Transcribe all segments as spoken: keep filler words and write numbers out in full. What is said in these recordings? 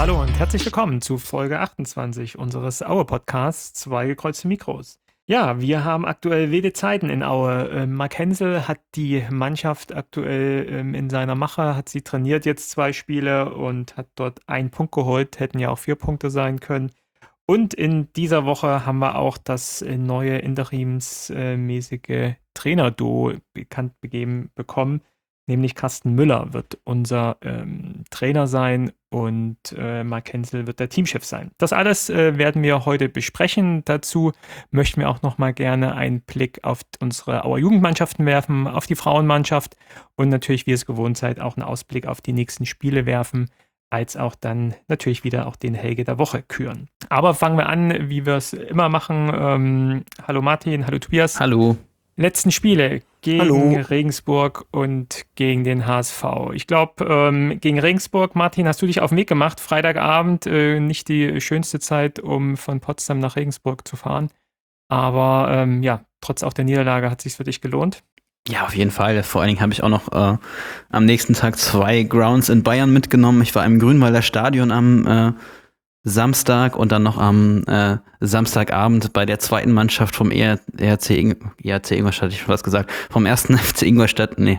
Hallo und herzlich willkommen zu Folge achtundzwanzig unseres Aue-Podcasts Zwei gekreuzte Mikros. Ja, wir haben aktuell wilde Zeiten in Aue. Ähm, Mark Hensel hat die Mannschaft aktuell ähm, in seiner Mache, hat sie trainiert jetzt zwei Spiele und hat dort einen Punkt geholt, hätten ja auch vier Punkte sein können. Und in dieser Woche haben wir auch das äh, neue interimsmäßige Trainerduo bekannt begeben bekommen, nämlich Carsten Müller wird unser ähm, Trainer sein und äh, Mark Hensel wird der Teamchef sein. Das alles äh, werden wir heute besprechen. Dazu möchten wir auch noch mal gerne einen Blick auf unsere Auer Jugendmannschaften werfen, auf die Frauenmannschaft und natürlich, wie ihr es gewohnt seid, auch einen Ausblick auf die nächsten Spiele werfen, als auch dann natürlich wieder auch den Helge der Woche küren. Aber fangen wir an, wie wir es immer machen. Ähm, hallo Martin, hallo Tobias. Hallo. Letzten Spiele gegen Hallo. Regensburg und gegen den H S V. Ich glaube, ähm, gegen Regensburg, Martin, hast du dich auf den Weg gemacht. Freitagabend, äh, nicht die schönste Zeit, um von Potsdam nach Regensburg zu fahren. Aber ähm, ja, trotz auch der Niederlage hat es sich für dich gelohnt. Ja, auf jeden Fall. Vor allen Dingen habe ich auch noch äh, am nächsten Tag zwei Grounds in Bayern mitgenommen. Ich war im Grünwalder Stadion am äh, Samstag und dann noch am äh, Samstagabend bei der zweiten Mannschaft vom E R C, Ing- E R C Ingolstadt, ich schon was gesagt, vom ersten F C Ingolstadt, nee,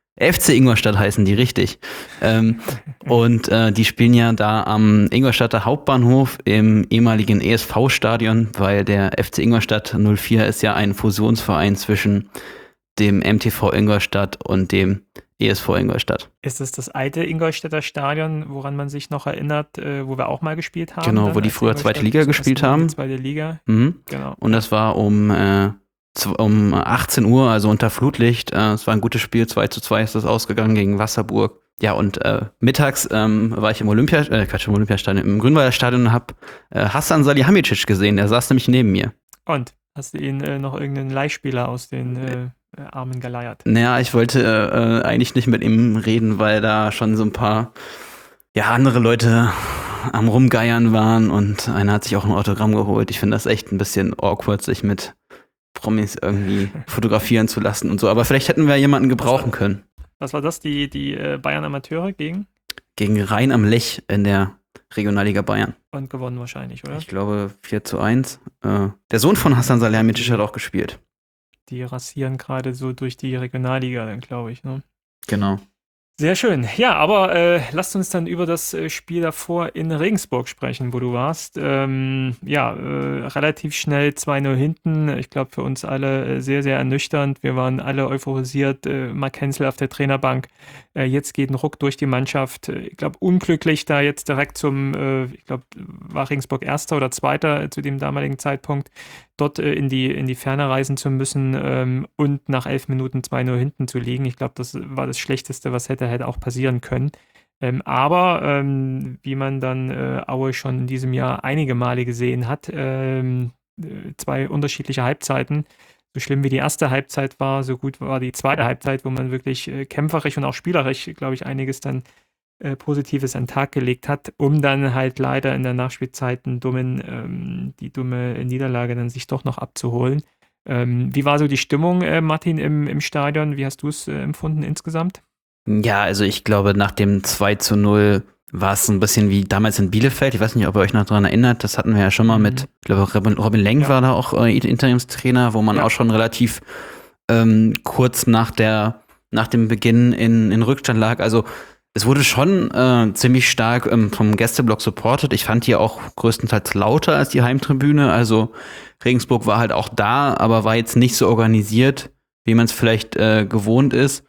F C Ingolstadt heißen die, richtig. Ähm, und äh, die spielen ja da am Ingolstadter Hauptbahnhof im ehemaligen E S V-Stadion, weil der F C Ingolstadt null vier ist ja ein Fusionsverein zwischen dem M T V Ingolstadt und dem E S V Ingolstadt. Ist es das alte Ingolstädter Stadion, woran man sich noch erinnert, äh, wo wir auch mal gespielt haben? Genau, dann, wo die als früher zweite Ingolstadt Liga zur gespielt ersten Liga, haben. Zweite Liga, Mhm. genau. Und das war um, äh, z- um achtzehn Uhr, also unter Flutlicht. Äh, es war ein gutes Spiel, zwei zu zwei ist das ausgegangen gegen Wasserburg. Ja, und äh, mittags ähm, war ich im Olympia, äh, Quatsch, im Olympiastadion, im Grünwalder Stadion und hab äh, Hassan Salihamidzic gesehen, der saß nämlich neben mir. Und hast du ihn äh, noch irgendeinen Leihspieler aus den äh, äh, Armen geleiert? Naja, ich wollte äh, eigentlich nicht mit ihm reden, weil da schon so ein paar ja, andere Leute am Rumgeiern waren und einer hat sich auch ein Autogramm geholt. Ich finde das echt ein bisschen awkward, sich mit Promis irgendwie fotografieren zu lassen und so. Aber vielleicht hätten wir jemanden gebrauchen können. Was war das, die, die äh, Bayern Amateure gegen? Gegen Rhein am Lech in der Regionalliga Bayern. Und gewonnen wahrscheinlich, oder? Ich glaube vier zu eins. Äh, der Sohn von Hassan Salihamidzic hat auch gespielt. Die rasieren gerade so durch die Regionalliga, dann glaube ich. Ne? Genau. Sehr schön. Ja, aber äh, lasst uns dann über das äh, Spiel davor in Regensburg sprechen, wo du warst. Ähm, ja, äh, relativ schnell zwei null hinten. Ich glaube, für uns alle äh, sehr, sehr ernüchternd. Wir waren alle euphorisiert. Äh, Mark Hensel auf der Trainerbank. Äh, jetzt geht ein Ruck durch die Mannschaft. Äh, Ich glaube, unglücklich da jetzt direkt zum, äh, ich glaube, war Regensburg Erster oder Zweiter äh, zu dem damaligen Zeitpunkt, dort äh, in die, in die Ferne reisen zu müssen ähm, und nach elf Minuten zwei null hinten zu liegen. Ich glaube, das war das Schlechteste, was hätte, hätte auch passieren können. Ähm, aber ähm, wie man dann äh, Aue schon in diesem Jahr einige Male gesehen hat, ähm, äh, zwei unterschiedliche Halbzeiten. So schlimm wie die erste Halbzeit war, so gut war die zweite Halbzeit, wo man wirklich äh, kämpferisch und auch spielerisch, glaube ich, einiges dann äh, Positives an den Tag gelegt hat, um dann halt leider in der Nachspielzeit einen dummen, ähm, die dumme Niederlage dann sich doch noch abzuholen. Ähm, wie war so die Stimmung, äh, Martin, im, im Stadion? Wie hast du es äh, empfunden insgesamt? Ja, also ich glaube, nach dem zwei zu null war es so ein bisschen wie damals in Bielefeld. Ich weiß nicht, ob ihr euch noch daran erinnert. Das hatten wir ja schon mal Mhm. mit, ich glaube, Robin, Robin Lenk Ja. war da auch äh, Interimstrainer, wo man Ja. auch schon relativ ähm, kurz nach der, nach dem Beginn in, in Rückstand lag. Also es wurde schon äh, ziemlich stark ähm, vom Gästeblock supportet. Ich fand die auch größtenteils lauter als die Heimtribüne. Also Regensburg war halt auch da, aber war jetzt nicht so organisiert, wie man es vielleicht äh, gewohnt ist.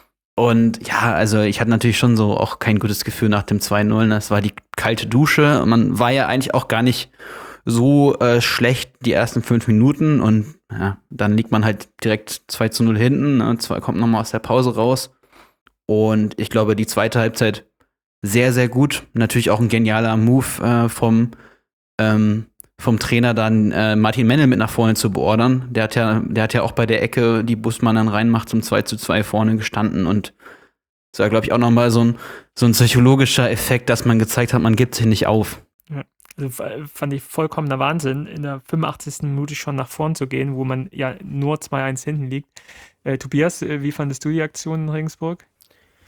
Und ja, also ich hatte natürlich schon so auch kein gutes Gefühl nach dem zwei null. Das war die kalte Dusche. Man war ja eigentlich auch gar nicht so äh, schlecht die ersten fünf Minuten. Und ja, dann liegt man halt direkt zwei zu null hinten. Und zwar kommt nochmal aus der Pause raus. Und ich glaube, die zweite Halbzeit sehr, sehr gut. Natürlich auch ein genialer Move äh, vom, ähm, vom Trainer dann äh, Martin Mennel mit nach vorne zu beordern. Der hat ja, der hat ja auch bei der Ecke, die Busmann dann reinmacht, zum zwei zu zwei vorne gestanden. Und das war, glaube ich, auch nochmal so ein, so ein psychologischer Effekt, dass man gezeigt hat, man gibt sich nicht auf. Also f- fand ich vollkommener Wahnsinn, in der fünfundachtzigsten Minute schon nach vorn zu gehen, wo man ja nur zwei eins hinten liegt. Äh, Tobias, äh, wie fandest du die Aktion in Regensburg?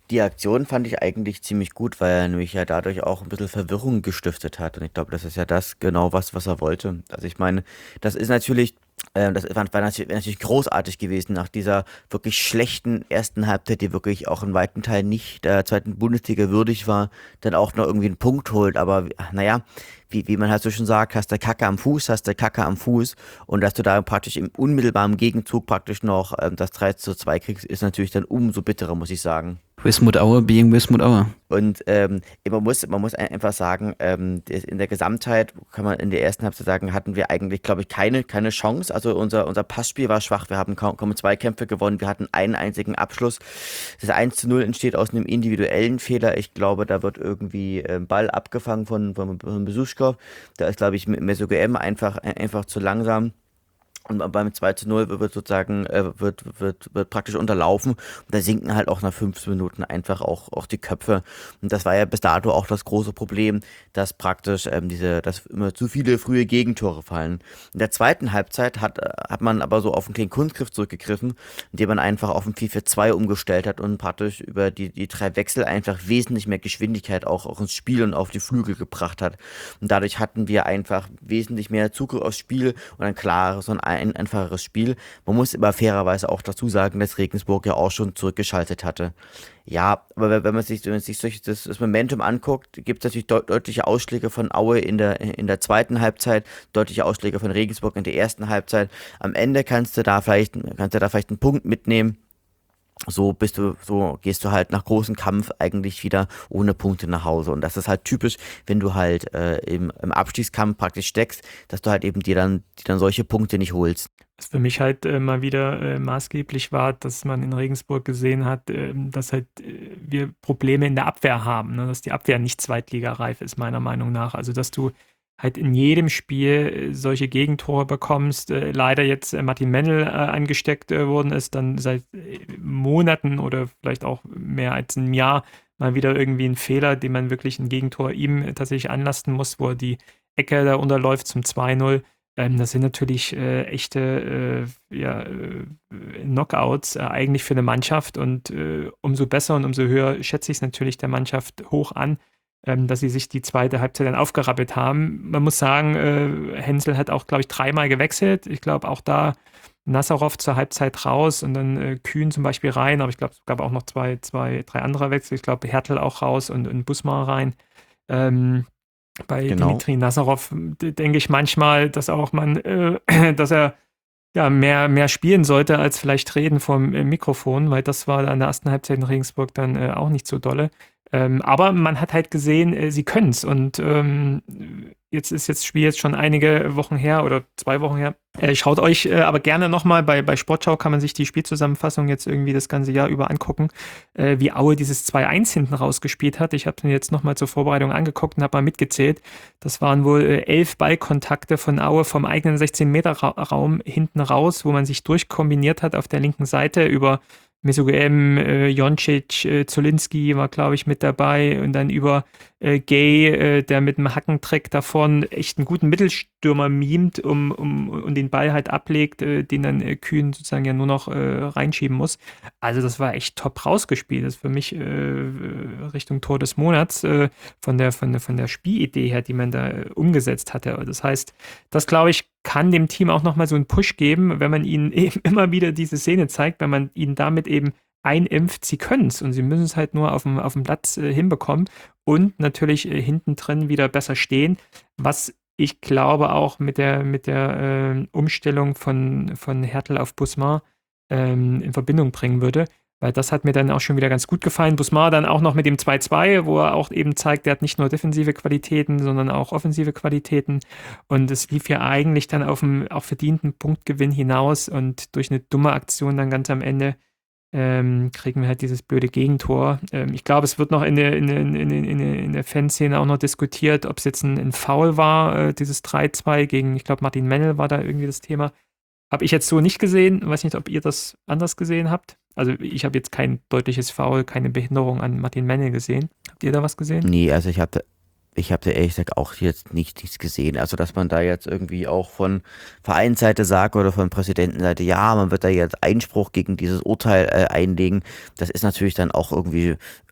Die Aktion fand ich eigentlich ziemlich gut, weil er nämlich ja dadurch auch ein bisschen Verwirrung gestiftet hat. Und ich glaube, das ist ja das genau was, was er wollte. Also ich meine, das ist natürlich, äh, das war, war natürlich, wäre natürlich großartig gewesen nach dieser wirklich schlechten ersten Halbzeit, die wirklich auch in weiten Teilen nicht der zweiten Bundesliga würdig war, dann auch noch irgendwie einen Punkt holt. Aber naja, wie, wie man halt so schon sagt, hast du Kacke am Fuß, hast du Kacke am Fuß. Und dass du da praktisch im unmittelbaren Gegenzug praktisch noch ähm, das drei zu zwei kriegst, ist natürlich dann umso bitterer, muss ich sagen. Wismut Aue being Wismut Aue. Und ähm, man muss, man muss ein- einfach sagen, ähm, das- in der Gesamtheit kann man in der ersten Halbzeit sagen, hatten wir eigentlich, glaube ich, keine, keine Chance. Also unser, unser Passspiel war schwach. Wir haben kaum, kaum Zweikämpfe gewonnen. Wir hatten einen einzigen Abschluss. Das eins zu null entsteht aus einem individuellen Fehler. Ich glaube, da wird irgendwie ein Ball abgefangen von, von, von Besuschkow. Da ist, glaube ich, Mesut G M einfach, einfach zu langsam. Und beim zwei zu null wird sozusagen, äh, wird, wird, wird praktisch unterlaufen. Und da sinken halt auch nach fünfzehn Minuten einfach auch, auch die Köpfe. Und das war ja bis dato auch das große Problem, dass praktisch ähm, diese, dass immer zu viele frühe Gegentore fallen. In der zweiten Halbzeit hat, äh, hat man aber so auf einen kleinen Kunstgriff zurückgegriffen, indem man einfach auf ein vier vier zwei umgestellt hat und praktisch über die, die drei Wechsel einfach wesentlich mehr Geschwindigkeit auch, auch ins Spiel und auf die Flügel gebracht hat. Und dadurch hatten wir einfach wesentlich mehr Zugriff aufs Spiel und ein klares und ein einfacheres Spiel. Man muss aber fairerweise auch dazu sagen, dass Regensburg ja auch schon zurückgeschaltet hatte. Ja, aber wenn wenn man sich, wenn man sich solch- das, das Momentum anguckt, gibt es natürlich deut deutliche Ausschläge von Aue in der, in der zweiten Halbzeit, deutliche Ausschläge von Regensburg in der ersten Halbzeit. Am Ende kannst du da vielleicht, kannst du da vielleicht einen Punkt mitnehmen. So bist du, so gehst du halt nach großem Kampf eigentlich wieder ohne Punkte nach Hause. Und das ist halt typisch, wenn du halt äh, im, im Abstiegskampf praktisch steckst, dass du halt eben dir dann, dir dann solche Punkte nicht holst. Was für mich halt äh, mal wieder äh, maßgeblich war, dass man in Regensburg gesehen hat, äh, dass halt äh, wir Probleme in der Abwehr haben, ne? Dass die Abwehr nicht zweitligareif ist, meiner Meinung nach. Also, dass du halt in jedem Spiel äh, solche Gegentore bekommst. Äh, leider jetzt äh, Martin Mennel äh, angesteckt äh, worden ist, dann seit äh, Monaten oder vielleicht auch mehr als einem Jahr mal wieder irgendwie ein Fehler, den man wirklich ein Gegentor ihm äh, tatsächlich anlasten muss, wo er die Ecke da unterläuft zum zwei null. Ähm, das sind natürlich äh, echte äh, ja, äh, Knockouts äh, eigentlich für eine Mannschaft und äh, umso besser und umso höher schätze ich es natürlich der Mannschaft hoch an, ähm, dass sie sich die zweite Halbzeit dann aufgerappelt haben. Man muss sagen, äh, Hensel hat auch, glaube ich, dreimal gewechselt. Ich glaube auch da Nazarov zur Halbzeit raus und dann äh, Kühn zum Beispiel rein, aber ich glaube, es gab auch noch zwei, zwei, drei andere Wechsel. Ich glaube, Hertel auch raus und, und Busmar rein. Ähm, bei Genau. Dimitri Nazarov d- denke ich manchmal, dass auch man, äh, dass er ja mehr, mehr spielen sollte, als vielleicht reden vom äh, Mikrofon, weil das war in der ersten Halbzeit in Regensburg dann äh, auch nicht so dolle. Ähm, aber man hat halt gesehen, äh, sie können es. Und ähm, jetzt ist jetzt das Spiel jetzt schon einige Wochen her oder zwei Wochen her. Äh, schaut euch äh, aber gerne nochmal, bei, bei Sportschau kann man sich die Spielzusammenfassung jetzt irgendwie das ganze Jahr über angucken, äh, wie Aue dieses zwei eins hinten rausgespielt hat. Ich habe mir jetzt nochmal zur Vorbereitung angeguckt und habe mal mitgezählt. Das waren wohl äh, elf Ballkontakte von Aue vom eigenen sechzehn-Meter-Raum hinten raus, wo man sich durchkombiniert hat auf der linken Seite über Mesut G M, äh, Joncic, äh, Zolinski war, glaube ich, mit dabei und dann über äh, Gay, äh, der mit einem Hackentrick davon echt einen guten Mittelstürmer mimt um, um, und den Ball halt ablegt, äh, den dann äh, Kühn sozusagen ja nur noch äh, reinschieben muss. Also das war echt top rausgespielt. Das ist für mich äh, Richtung Tor des Monats äh, von, der, von, der, von der Spielidee her, die man da äh, umgesetzt hatte. Das heißt, das glaube ich, kann dem Team auch nochmal so einen Push geben, wenn man ihnen eben immer wieder diese Szene zeigt, wenn man ihnen damit eben einimpft, sie können es und sie müssen es halt nur auf dem, auf dem Platz äh, hinbekommen und natürlich äh, hinten drin wieder besser stehen, was ich glaube auch mit der, mit der äh, Umstellung von, von Hertel auf Busmar ähm, in Verbindung bringen würde. Weil das hat mir dann auch schon wieder ganz gut gefallen. Busmar dann auch noch mit dem zwei zwei, wo er auch eben zeigt, der hat nicht nur defensive Qualitäten, sondern auch offensive Qualitäten. Und es lief ja eigentlich dann auf einen auch verdienten Punktgewinn hinaus. Und durch eine dumme Aktion dann ganz am Ende ähm, kriegen wir halt dieses blöde Gegentor. Ähm, ich glaube, es wird noch in der, in der, in der, in der, in der Fanszene auch noch diskutiert, ob es jetzt ein, ein Foul war, äh, dieses drei zwei gegen, ich glaube, Martin Mennel war da irgendwie das Thema. Habe ich jetzt so nicht gesehen. Weiß nicht, ob ihr das anders gesehen habt. Also ich habe jetzt kein deutliches Foul, keine Behinderung an Martin Mennel gesehen. Habt ihr da was gesehen? Nee, also ich habe ich habe da ehrlich gesagt auch jetzt nicht, nichts gesehen. Also, dass man da jetzt irgendwie auch von Vereinsseite sagt oder von Präsidentenseite, ja, man wird da jetzt Einspruch gegen dieses Urteil äh, einlegen, das ist natürlich dann auch irgendwie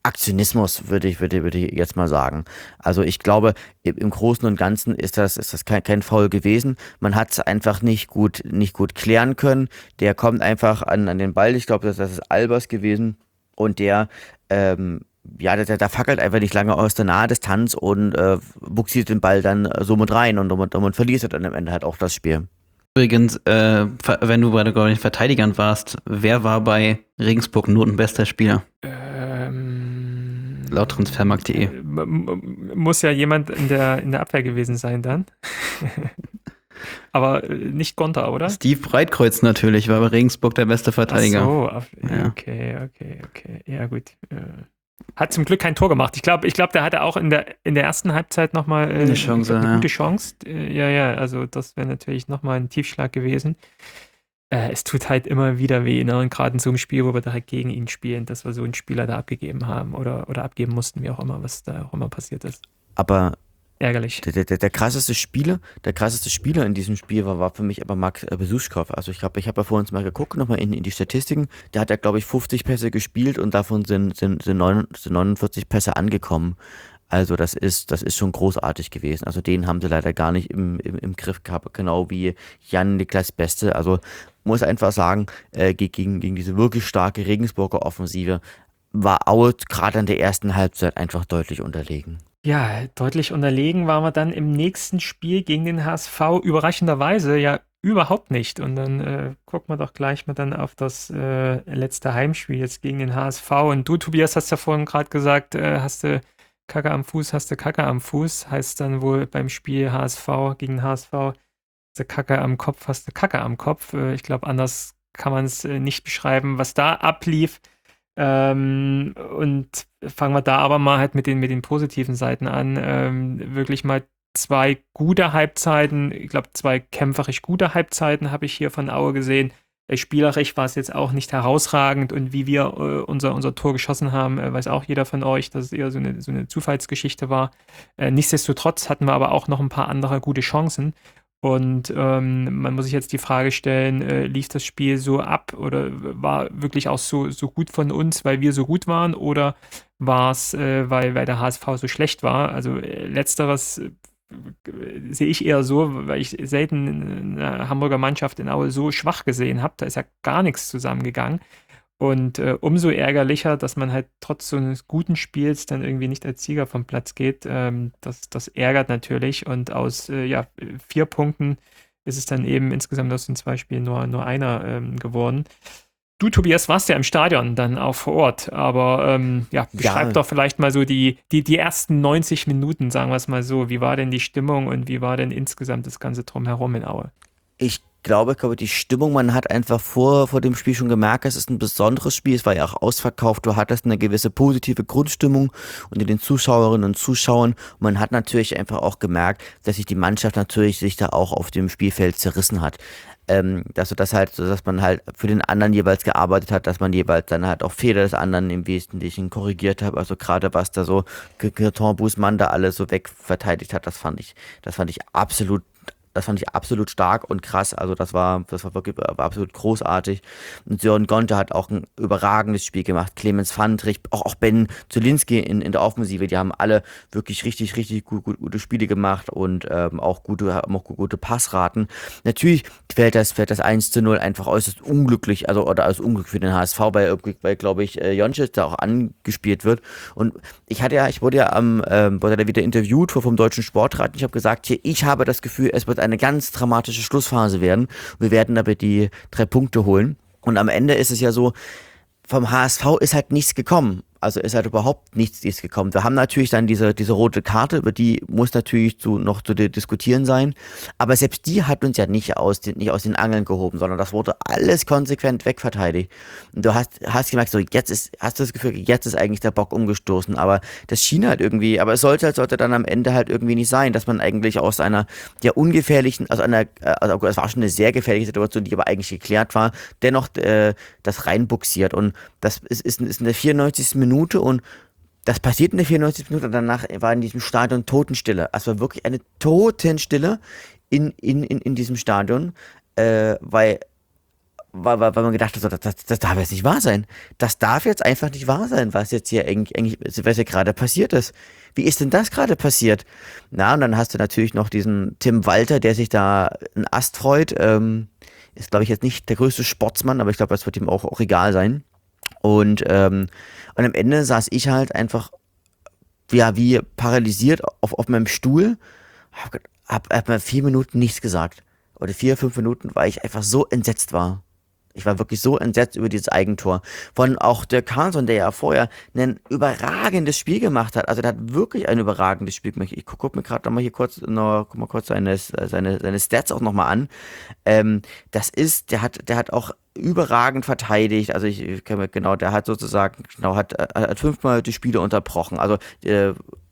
Aktionismus, würde ich, würde, würde ich jetzt mal sagen. Also ich glaube, im im Großen und Ganzen ist das, ist das kein, kein Foul gewesen. Man hat es einfach nicht gut, nicht gut klären können. Der kommt einfach an, an den Ball. Ich glaube, das, das ist Albers gewesen. Und der, ähm, ja, der, der fackelt einfach nicht lange aus der nahe Distanz und äh, buxiert den Ball dann äh, so mit rein und, und, und verliert dann am Ende halt auch das Spiel. Übrigens, äh, ver- wenn du bei den Verteidigern warst, wer war bei Regensburg notenbester Spieler? Ähm, Laut transfermarkt punkt de. äh, m- m- muss ja jemand in der, in der Abwehr gewesen sein dann. Aber äh, nicht Gonta, oder? Steve Breitkreuz natürlich, war bei Regensburg der beste Verteidiger. Ach so, auf, Ja. okay, okay, okay. Ja, gut. Äh, Hat zum Glück kein Tor gemacht. Ich glaube, ich glaub, der hatte auch in der, in der ersten Halbzeit nochmal äh, Eine Chance, eine ja. gute Chance. Äh, ja, ja, also das wäre natürlich nochmal ein Tiefschlag gewesen. Äh, es tut halt immer wieder weh, ne? Und gerade in so einem Spiel, wo wir direkt gegen ihn spielen, dass wir so einen Spieler da abgegeben haben oder, oder abgeben mussten, wie auch immer, was da auch immer passiert ist. Aber Ärgerlich. Der, der, der krasseste Spieler, der krasseste Spieler in diesem Spiel war, war für mich aber Max äh, Besuschkow. Also ich glaube, ich habe ja vorhin mal geguckt, nochmal in, in die Statistiken. Der hat ja, glaube ich, fünfzig Pässe gespielt und davon sind, sind, sind, neun, sind neunundvierzig Pässe angekommen. Also das ist, das ist schon großartig gewesen. Also den haben sie leider gar nicht im, im, im Griff gehabt, genau wie Jan-Niklas Beste. Also muss einfach sagen, äh, gegen, gegen diese wirklich starke Regensburger Offensive war Aue gerade in der ersten Halbzeit einfach deutlich unterlegen. Ja, deutlich unterlegen waren wir dann im nächsten Spiel gegen den H S V überraschenderweise ja überhaupt nicht. Und dann äh, gucken wir doch gleich mal dann auf das äh, letzte Heimspiel jetzt gegen den H S V. Und du, Tobias, hast ja vorhin gerade gesagt, äh, hast du Kacke am Fuß, hast du Kacke am Fuß. Heißt dann wohl beim Spiel H S V gegen H S V, hast du Kacke am Kopf, hast du Kacke am Kopf. Äh, ich glaube, anders kann man es äh, nicht beschreiben, was da ablief. Ähm, und fangen wir da aber mal halt mit den, mit den positiven Seiten an. Ähm, wirklich mal zwei gute Halbzeiten, ich glaube, zwei kämpferisch gute Halbzeiten habe ich hier von Aue gesehen. Äh, Spielerisch war es jetzt auch nicht herausragend und wie wir äh, unser, unser Tor geschossen haben, äh, weiß auch jeder von euch, dass es eher so eine, so eine Zufallsgeschichte war. Äh, nichtsdestotrotz hatten wir aber auch noch ein paar andere gute Chancen. Und ähm, man muss sich jetzt die Frage stellen, äh, lief das Spiel so ab oder war wirklich auch so, so gut von uns, weil wir so gut waren oder war es, äh, weil, weil der H S V so schlecht war? Also äh, letzteres äh, sehe ich eher so, weil ich selten eine Hamburger Mannschaft in Aue so schwach gesehen habe. Da ist ja gar nichts zusammengegangen. Und äh, umso ärgerlicher, dass man halt trotz so eines guten Spiels dann irgendwie nicht als Sieger vom Platz geht. Ähm, das, das ärgert natürlich. Und aus äh, ja, vier Punkten ist es dann eben insgesamt aus den zwei Spielen nur, nur einer ähm, geworden. Du, Tobias, warst ja im Stadion dann auch vor Ort. Aber ähm, ja, beschreib Ja. doch vielleicht mal so die, die, die ersten neunzig Minuten, sagen wir es mal so. Wie war denn die Stimmung und wie war denn insgesamt das Ganze drumherum in Aue? Ich glaube, ich glaube, die Stimmung, man hat einfach vor, vor dem Spiel schon gemerkt, es ist ein besonderes Spiel, es war ja auch ausverkauft, du hattest eine gewisse positive Grundstimmung unter den Zuschauerinnen und Zuschauern. Und man hat natürlich einfach auch gemerkt, dass sich die Mannschaft natürlich sich da auch auf dem Spielfeld zerrissen hat. Ähm, dass du das halt, so dass man halt für den anderen jeweils gearbeitet hat, dass man jeweils dann halt auch Fehler des anderen im Wesentlichen korrigiert hat. Also gerade was da so Girton Busmann da alles so wegverteidigt hat, das fand ich, das fand ich absolut Das fand ich absolut stark und krass. Also das war, das war wirklich war absolut großartig. Und Sören Gonta hat auch ein überragendes Spiel gemacht. Clemens Fandrich, auch, auch Ben Zulinski in, in der Offensive, die haben alle wirklich richtig, richtig gut, gut, gute Spiele gemacht und ähm, auch gute, haben auch gute Passraten. Natürlich fällt das, fällt das eins zu null einfach äußerst unglücklich, also oder als Unglück für den H S V, weil, weil glaube ich, äh, Jončić da auch angespielt wird. Und ich hatte ja, ich wurde ja am, ähm, wurde ja wieder interviewt vom Deutschen Sportrat und ich habe gesagt, hier, ich habe das Gefühl, es wird eine ganz dramatische Schlussphase werden. Wir werden aber die drei Punkte holen. Und am Ende ist es ja so, vom H S V ist halt nichts gekommen. Also ist halt überhaupt nichts, nichts gekommen. Wir haben natürlich dann diese, diese rote Karte, über die muss natürlich zu, noch zu diskutieren sein. Aber selbst die hat uns ja nicht aus den, nicht aus den Angeln gehoben, sondern das wurde alles konsequent wegverteidigt. Und du hast, hast gemerkt, so jetzt ist, hast du das Gefühl, jetzt ist eigentlich der Bock umgestoßen. Aber das schien halt irgendwie, aber es sollte halt, sollte dann am Ende halt irgendwie nicht sein, dass man eigentlich aus einer ja ungefährlichen, also einer, also es war schon eine sehr gefährliche Situation, die aber eigentlich geklärt war, dennoch äh, das reinbuxiert. Und das ist, ist, ist in der vierundneunzigsten Minute und das passiert in der vierundneunzigsten Minute und danach war in diesem Stadion Totenstille. Es war wirklich eine Totenstille in, in, in, in diesem Stadion, äh, weil weil, weil weil man gedacht hat, so, das, das, das darf jetzt nicht wahr sein. Das darf jetzt einfach nicht wahr sein, was jetzt hier eigentlich, eigentlich was hier gerade passiert ist. Wie ist denn das gerade passiert? Na, und dann hast du natürlich noch diesen Tim Walter, der sich da einen Ast freut. Ähm, ist, glaube ich, jetzt nicht der größte Sportsmann, aber ich glaube, das wird ihm auch, auch egal sein. Und, ähm, und am Ende saß ich halt einfach, ja, wie paralysiert auf, auf meinem Stuhl, hab, hab, hab mal vier Minuten nichts gesagt. Oder vier, fünf Minuten, weil ich einfach so entsetzt war. Ich war wirklich so entsetzt über dieses Eigentor. Von auch der Carlson, der ja vorher ein überragendes Spiel gemacht hat. Also der hat wirklich ein überragendes Spiel gemacht. Ich gucke guck mir gerade nochmal hier kurz, noch, guck mal kurz seine, seine, seine Stats auch nochmal an. Ähm, das ist, der hat, der hat auch überragend verteidigt. Also ich, ich kann mir genau, der hat sozusagen, genau, hat, hat fünfmal die Spiele unterbrochen. Also äh,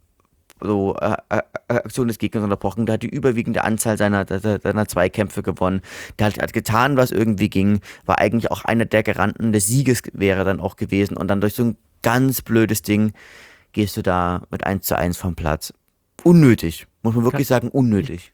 so äh, äh, Aktion des Gegners unterbrochen, der hat die überwiegende Anzahl seiner, seiner Zweikämpfe gewonnen, der hat, hat getan, was irgendwie ging, war eigentlich auch einer der Garanten des Sieges wäre dann auch gewesen und dann durch so ein ganz blödes Ding gehst du da mit eins zu eins vom Platz. Unnötig, muss man wirklich sagen, unnötig.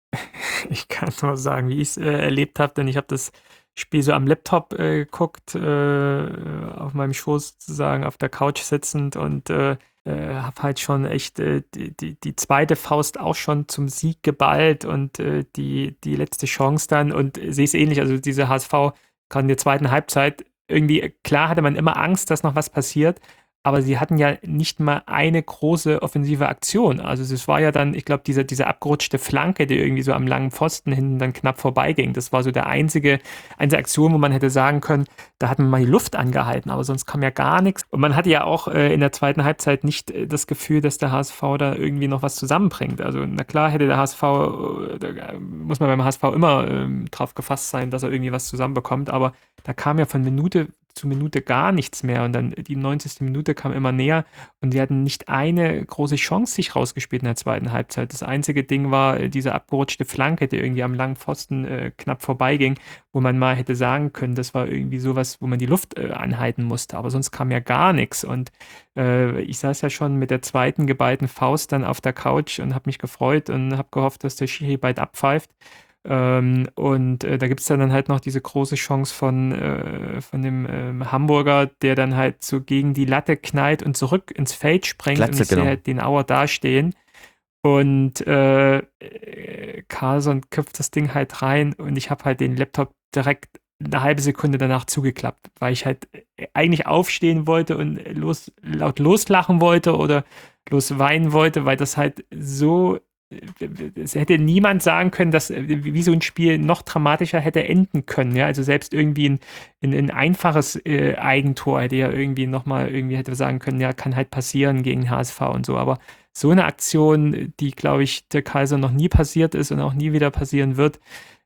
Ich kann nur sagen, wie ich es äh, erlebt habe, denn ich habe das Spiel so am Laptop äh, geguckt, äh, auf meinem Schoß sozusagen, auf der Couch sitzend und äh, äh, habe halt schon echt äh, die, die, die zweite Faust auch schon zum Sieg geballt und äh, die, die letzte Chance dann und äh, sehe es ähnlich, also diese H S V, gerade in der zweiten Halbzeit, irgendwie, klar hatte man immer Angst, dass noch was passiert, aber sie hatten ja nicht mal eine große offensive Aktion. Also es war ja dann, ich glaube, diese, diese abgerutschte Flanke, die irgendwie so am langen Pfosten hinten dann knapp vorbeiging. Das war so der einzige, einzige Aktion, wo man hätte sagen können, da hat man mal die Luft angehalten, aber sonst kam ja gar nichts. Und man hatte ja auch äh, in der zweiten Halbzeit nicht äh, das Gefühl, dass der H S V da irgendwie noch was zusammenbringt. Also na klar hätte der H S V, äh, da muss man beim H S V immer äh, drauf gefasst sein, dass er irgendwie was zusammenbekommt, aber da kam ja von Minute zu Minute gar nichts mehr und dann die neunzigste Minute kam immer näher und die hatten nicht eine große Chance sich rausgespielt in der zweiten Halbzeit. Das einzige Ding war äh, diese abgerutschte Flanke, die irgendwie am langen Pfosten äh, knapp vorbeiging, wo man mal hätte sagen können, das war irgendwie sowas, wo man die Luft äh, anhalten musste, aber sonst kam ja gar nichts und äh, ich saß ja schon mit der zweiten geballten Faust dann auf der Couch und habe mich gefreut und habe gehofft, dass der Schiri bald abpfeift. Ähm, und äh, da gibt es dann halt noch diese große Chance von, äh, von dem ähm, Hamburger, der dann halt so gegen die Latte knallt und zurück ins Feld springt. Glatze, und ich genau. sehe halt den Auer dastehen. Und äh, äh, Carlson köpft das Ding halt rein und ich habe halt den Laptop direkt eine halbe Sekunde danach zugeklappt, weil ich halt eigentlich aufstehen wollte und los, laut loslachen wollte oder losweinen wollte, weil das halt so, es hätte niemand sagen können, dass wie so ein Spiel noch dramatischer hätte enden können. Ja, also selbst irgendwie ein, ein, ein einfaches äh, Eigentor hätte ja irgendwie nochmal irgendwie hätte sagen können, ja, kann halt passieren gegen H S V und so. Aber so eine Aktion, die, glaube ich, der Kaiser noch nie passiert ist und auch nie wieder passieren wird,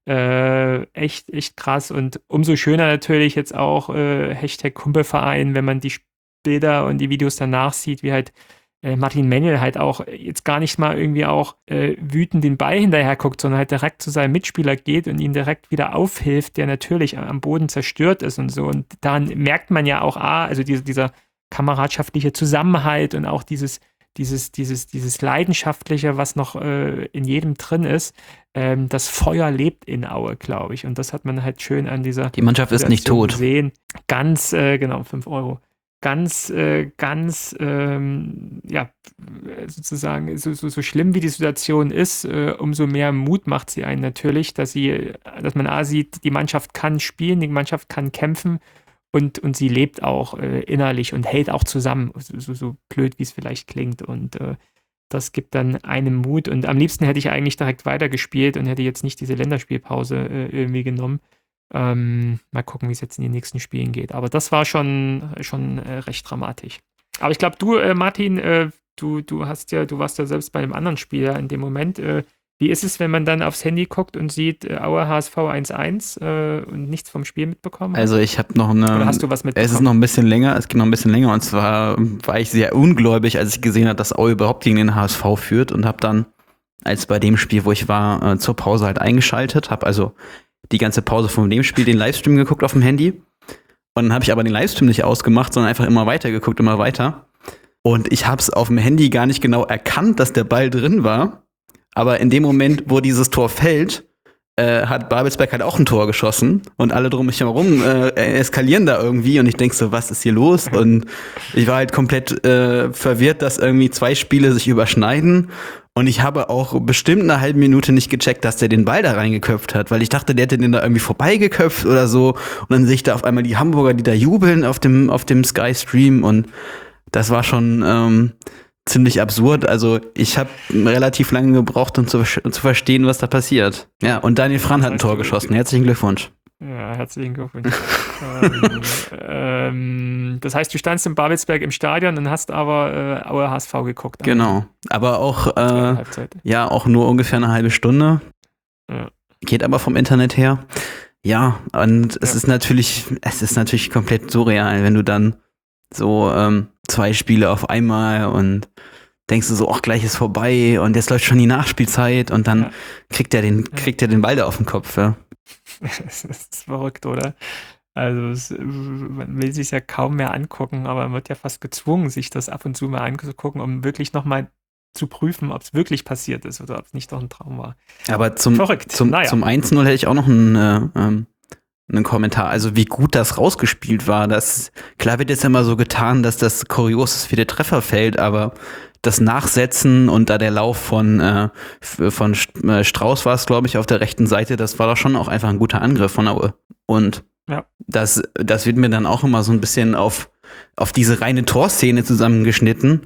äh, echt, echt krass. Und umso schöner natürlich jetzt auch äh, Hashtag Kumpelverein, wenn man die Bilder und die Videos danach sieht, wie halt äh, Martin Mennel halt auch jetzt gar nicht mal irgendwie auch äh, wütend den Ball hinterher guckt, sondern halt direkt zu seinem Mitspieler geht und ihn direkt wieder aufhilft, der natürlich am Boden zerstört ist und so. Und dann merkt man ja auch, ah, also diese, dieser kameradschaftliche Zusammenhalt und auch dieses dieses, dieses, dieses Leidenschaftliche, was noch äh, in jedem drin ist, ähm, das Feuer lebt in Aue, glaube ich. Und das hat man halt schön an dieser Die Mannschaft ist nicht tot. Gesehen. Ganz, äh, genau, fünf Euro. Ganz, äh, ganz, ähm, ja, sozusagen, so, so, so schlimm wie die Situation ist, äh, umso mehr Mut macht sie einen natürlich, dass sie, dass man A sieht, die Mannschaft kann spielen, die Mannschaft kann kämpfen. Und, und sie lebt auch äh, innerlich und hält auch zusammen, so, so, so blöd, wie es vielleicht klingt. Und äh, das gibt dann einem Mut. Und am liebsten hätte ich eigentlich direkt weitergespielt und hätte jetzt nicht diese Länderspielpause äh, irgendwie genommen. Ähm, mal gucken, wie es jetzt in den nächsten Spielen geht. Aber das war schon, schon äh, recht dramatisch. Aber ich glaube, du, äh, Martin, äh, du, du hast ja, du warst ja selbst bei einem anderen Spieler in dem Moment. Äh, Wie ist es, wenn man dann aufs Handy guckt und sieht, äh, Aue H S V eins eins äh, und nichts vom Spiel mitbekommen hat? Also ich habe noch eine... Oder hast du was mitbekommen? Es ist noch ein bisschen länger, es geht noch ein bisschen länger. Und zwar war ich sehr ungläubig, als ich gesehen habe, dass Aue überhaupt gegen den H S V führt. Und habe dann, als bei dem Spiel, wo ich war, äh, zur Pause halt eingeschaltet. Habe also die ganze Pause von dem Spiel den Livestream geguckt auf dem Handy. Und dann habe ich aber den Livestream nicht ausgemacht, sondern einfach immer weiter geguckt, immer weiter. Und ich habe es auf dem Handy gar nicht genau erkannt, dass der Ball drin war. Aber in dem Moment, wo dieses Tor fällt, äh, hat Babelsberg halt auch ein Tor geschossen und alle drum mich herum äh, eskalieren da irgendwie und ich denk so, was ist hier los? Und ich war halt komplett äh, verwirrt, dass irgendwie zwei Spiele sich überschneiden. Und ich habe auch bestimmt eine halbe Minute nicht gecheckt, dass der den Ball da reingeköpft hat, weil ich dachte, der hätte den da irgendwie vorbeigeköpft oder so. Und dann sehe ich da auf einmal die Hamburger, die da jubeln auf dem, auf dem Sky-Stream. Und das war schon ähm, ziemlich absurd. Also ich habe relativ lange gebraucht, um zu, zu verstehen, was da passiert. Ja, und Daniel Fran hat ein Tor geschossen. Herzlichen Glückwunsch. Ja, herzlichen Glückwunsch. ähm, ähm, das heißt, du standst in Babelsberg im Stadion und hast aber äh, Aue H S V geguckt. Genau, aber auch äh, ja auch nur ungefähr eine halbe Stunde. Ja. Geht aber vom Internet her. Ja, und es ja. ist natürlich, es ist natürlich komplett surreal, wenn du dann so ähm, zwei Spiele auf einmal und denkst du so, ach, gleich ist vorbei und jetzt läuft schon die Nachspielzeit und dann ja. kriegt er den, kriegt er den Ball da auf den Kopf, ja. Das ist verrückt, oder? Also es, man will sich ja kaum mehr angucken, aber man wird ja fast gezwungen, sich das ab und zu mal anzugucken, um wirklich nochmal zu prüfen, ob es wirklich passiert ist oder ob es nicht doch ein Traum war. Aber zum, verrückt. zum, naja. zum eins null hätte ich auch noch einen, äh, ähm, einen Kommentar. Also wie gut das rausgespielt war. Das, klar wird jetzt immer so getan, dass das kurios ist, wie der Treffer fällt, aber das Nachsetzen und da der Lauf von, äh, von Strauß war es, glaube ich, auf der rechten Seite, das war doch schon auch einfach ein guter Angriff von Aue. Und ja. das, das wird mir dann auch immer so ein bisschen auf, auf diese reine Torszene zusammengeschnitten.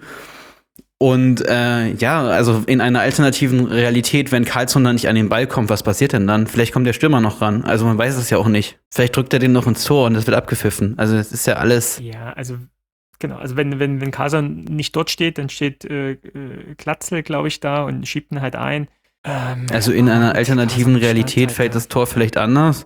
Und äh, ja, also in einer alternativen Realität, wenn Karlsson dann nicht an den Ball kommt, was passiert denn dann? Vielleicht kommt der Stürmer noch ran. Also man weiß es ja auch nicht. Vielleicht drückt er den noch ins Tor und das wird abgepfiffen. Also das ist ja alles... Ja, also genau, also wenn, wenn, wenn Karlsson nicht dort steht, dann steht äh, Glatzel, glaube ich, da und schiebt ihn halt ein. Ähm, also in einer alternativen Realität halt, fällt das Tor vielleicht anders.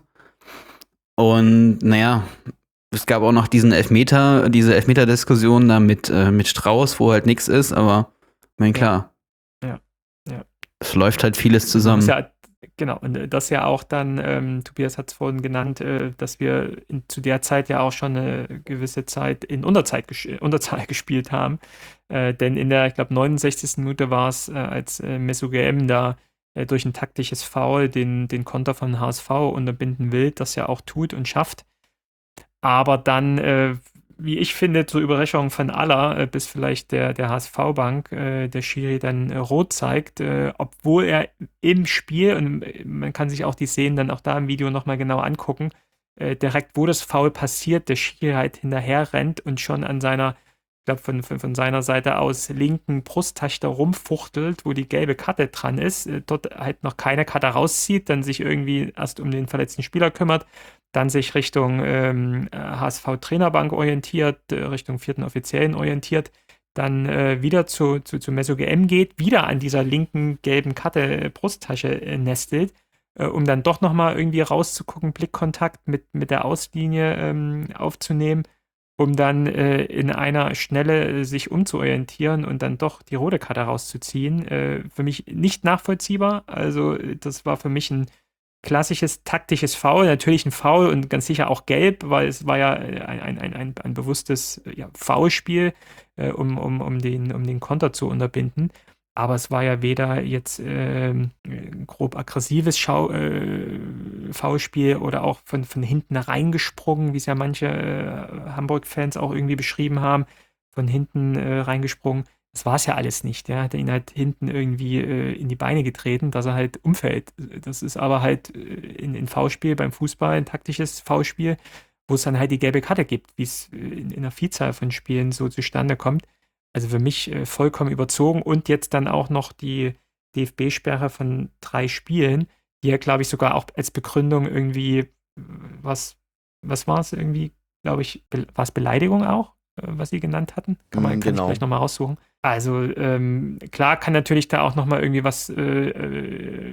Und naja, es gab auch noch diesen Elfmeter, diese Elfmeter-Diskussion da mit, äh, mit Strauß, wo halt nichts ist, aber ich meine, klar. Ja, ja. Es läuft halt vieles zusammen. Ja, genau, und das ja auch dann, ähm, Tobias hat es vorhin genannt, äh, dass wir in, zu der Zeit ja auch schon eine gewisse Zeit in Unterzeit ges- Unterzahl gespielt haben. Äh, denn in der, ich glaube, neunundsechzigsten Minute war es, äh, als äh, Mesut G M da äh, durch ein taktisches Foul den, den Konter von H S V unterbinden will, das ja auch tut und schafft. Aber dann, äh, wie ich finde, zur Überraschung von aller, äh, bis vielleicht der, der H S V-Bank, äh, der Schiri dann äh, rot zeigt, äh, obwohl er im Spiel, und man kann sich auch die Szenen dann auch da im Video nochmal genau angucken, äh, direkt wo das Foul passiert, der Schiri halt hinterher rennt und schon an seiner, ich glaube von, von, von seiner Seite aus linken Brusttasche da rumfuchtelt, wo die gelbe Karte dran ist, äh, dort halt noch keine Karte rauszieht, dann sich irgendwie erst um den verletzten Spieler kümmert, dann sich Richtung ähm, H S V-Trainerbank orientiert, äh, Richtung vierten Offiziellen orientiert, dann äh, wieder zu, zu, zu Mesut G M geht, wieder an dieser linken gelben Karte äh, Brusttasche äh, nestelt, äh, um dann doch nochmal irgendwie rauszugucken, Blickkontakt mit, mit der Auslinie ähm, aufzunehmen, um dann äh, in einer Schnelle äh, sich umzuorientieren und dann doch die rote Karte rauszuziehen. Äh, für mich nicht nachvollziehbar, also das war für mich ein klassisches taktisches Foul, natürlich ein Foul und ganz sicher auch gelb, weil es war ja ein, ein, ein, ein, ein bewusstes ja, Foulspiel, äh, um, um, um, den, um den Konter zu unterbinden. Aber es war ja weder jetzt äh, grob aggressives Schau, äh, Foulspiel oder auch von, von hinten reingesprungen, wie es ja manche äh, Hamburg-Fans auch irgendwie beschrieben haben, von hinten äh, reingesprungen. Das war es ja alles nicht. Der hat ihn halt hinten irgendwie äh, in die Beine getreten, dass er halt umfällt. Das ist aber halt äh, in, in V-Spiel beim Fußball ein taktisches V-Spiel, wo es dann halt die gelbe Karte gibt, wie es in, in einer Vielzahl von Spielen so zustande kommt. Also für mich äh, vollkommen überzogen und jetzt dann auch noch die D F B-Sperre von drei Spielen, die ja, glaube ich, sogar auch als Begründung irgendwie, was, was war es irgendwie, glaube ich, war es Beleidigung auch, was sie genannt hatten? Kann man mm, kann genau. ich gleich nochmal raussuchen. Also ähm, klar kann natürlich da auch nochmal irgendwie was äh, äh,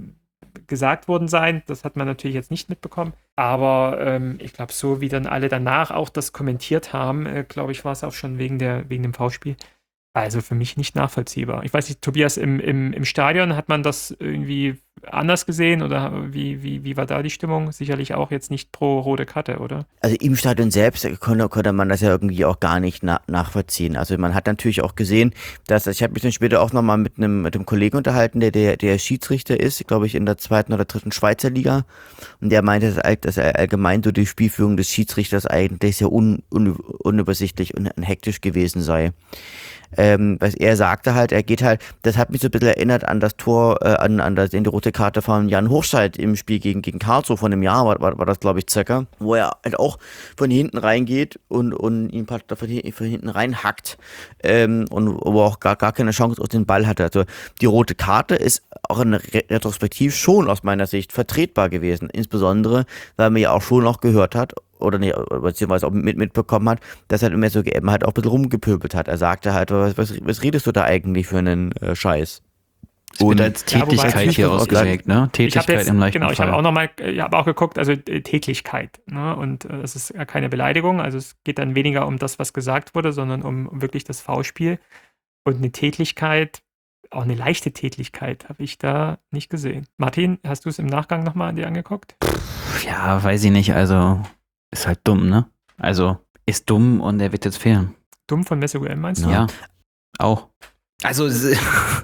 gesagt worden sein. Das hat man natürlich jetzt nicht mitbekommen. Aber ähm, ich glaube, so wie dann alle danach auch das kommentiert haben, äh, glaube ich, war es auch schon wegen, der, wegen dem V-Spiel. Also für mich nicht nachvollziehbar. Ich weiß nicht, Tobias, im, im, im Stadion hat man das irgendwie anders gesehen oder wie, wie, wie war da die Stimmung? Sicherlich auch jetzt nicht pro rote Karte, oder? Also im Stadion selbst konnte, konnte man das ja irgendwie auch gar nicht na, nachvollziehen. Also man hat natürlich auch gesehen, dass, ich habe mich dann später auch nochmal mit einem, mit einem Kollegen unterhalten, der, der der Schiedsrichter ist, glaube ich, in der zweiten oder dritten Schweizer Liga. Und der meinte, dass, all- dass er allgemein so die Spielführung des Schiedsrichters eigentlich sehr un, un, unübersichtlich und hektisch gewesen sei. Ähm, was er sagte halt, er geht halt, das hat mich so ein bisschen erinnert an das Tor, äh, an, an das, in die rote Karte von Jan Hochscheid im Spiel gegen, gegen Karlsruhe von einem Jahr, war, war, war das glaube ich circa, wo er halt auch von hinten reingeht und, und ihn praktisch von, hin- von hinten reinhackt, ähm, und wo er auch gar, gar keine Chance auf den Ball hatte. Also die rote Karte ist auch in Re retrospektiv schon aus meiner Sicht vertretbar gewesen, insbesondere, weil man ja auch schon noch gehört hat, oder nee, beziehungsweise auch mit, mitbekommen hat, dass er immer so eben halt auch ein bisschen rumgepöbelt hat. Er sagte halt, was, was, was redest du da eigentlich für einen äh, Scheiß? Es wird Und als Ja, wobei- Tätigkeit hier Ja, wobei- ausgelegt, ne? Ich habe Tätigkeit jetzt, im leichten genau, ich habe Fall. auch nochmal, ich habe auch geguckt, also äh, Tätlichkeit, ne? Und äh, es ist ja keine Beleidigung, also es geht dann weniger um das, was gesagt wurde, sondern um, um wirklich das Foulspiel. Und eine Tätlichkeit, auch eine leichte Tätlichkeit, habe ich da nicht gesehen. Martin, hast du es im Nachgang nochmal an dir angeguckt? Ja, weiß ich nicht, also ist halt dumm, ne? Also ist dumm und er wird jetzt fehlen. Dumm von Messi U M meinst du? Ja, auch. Also es-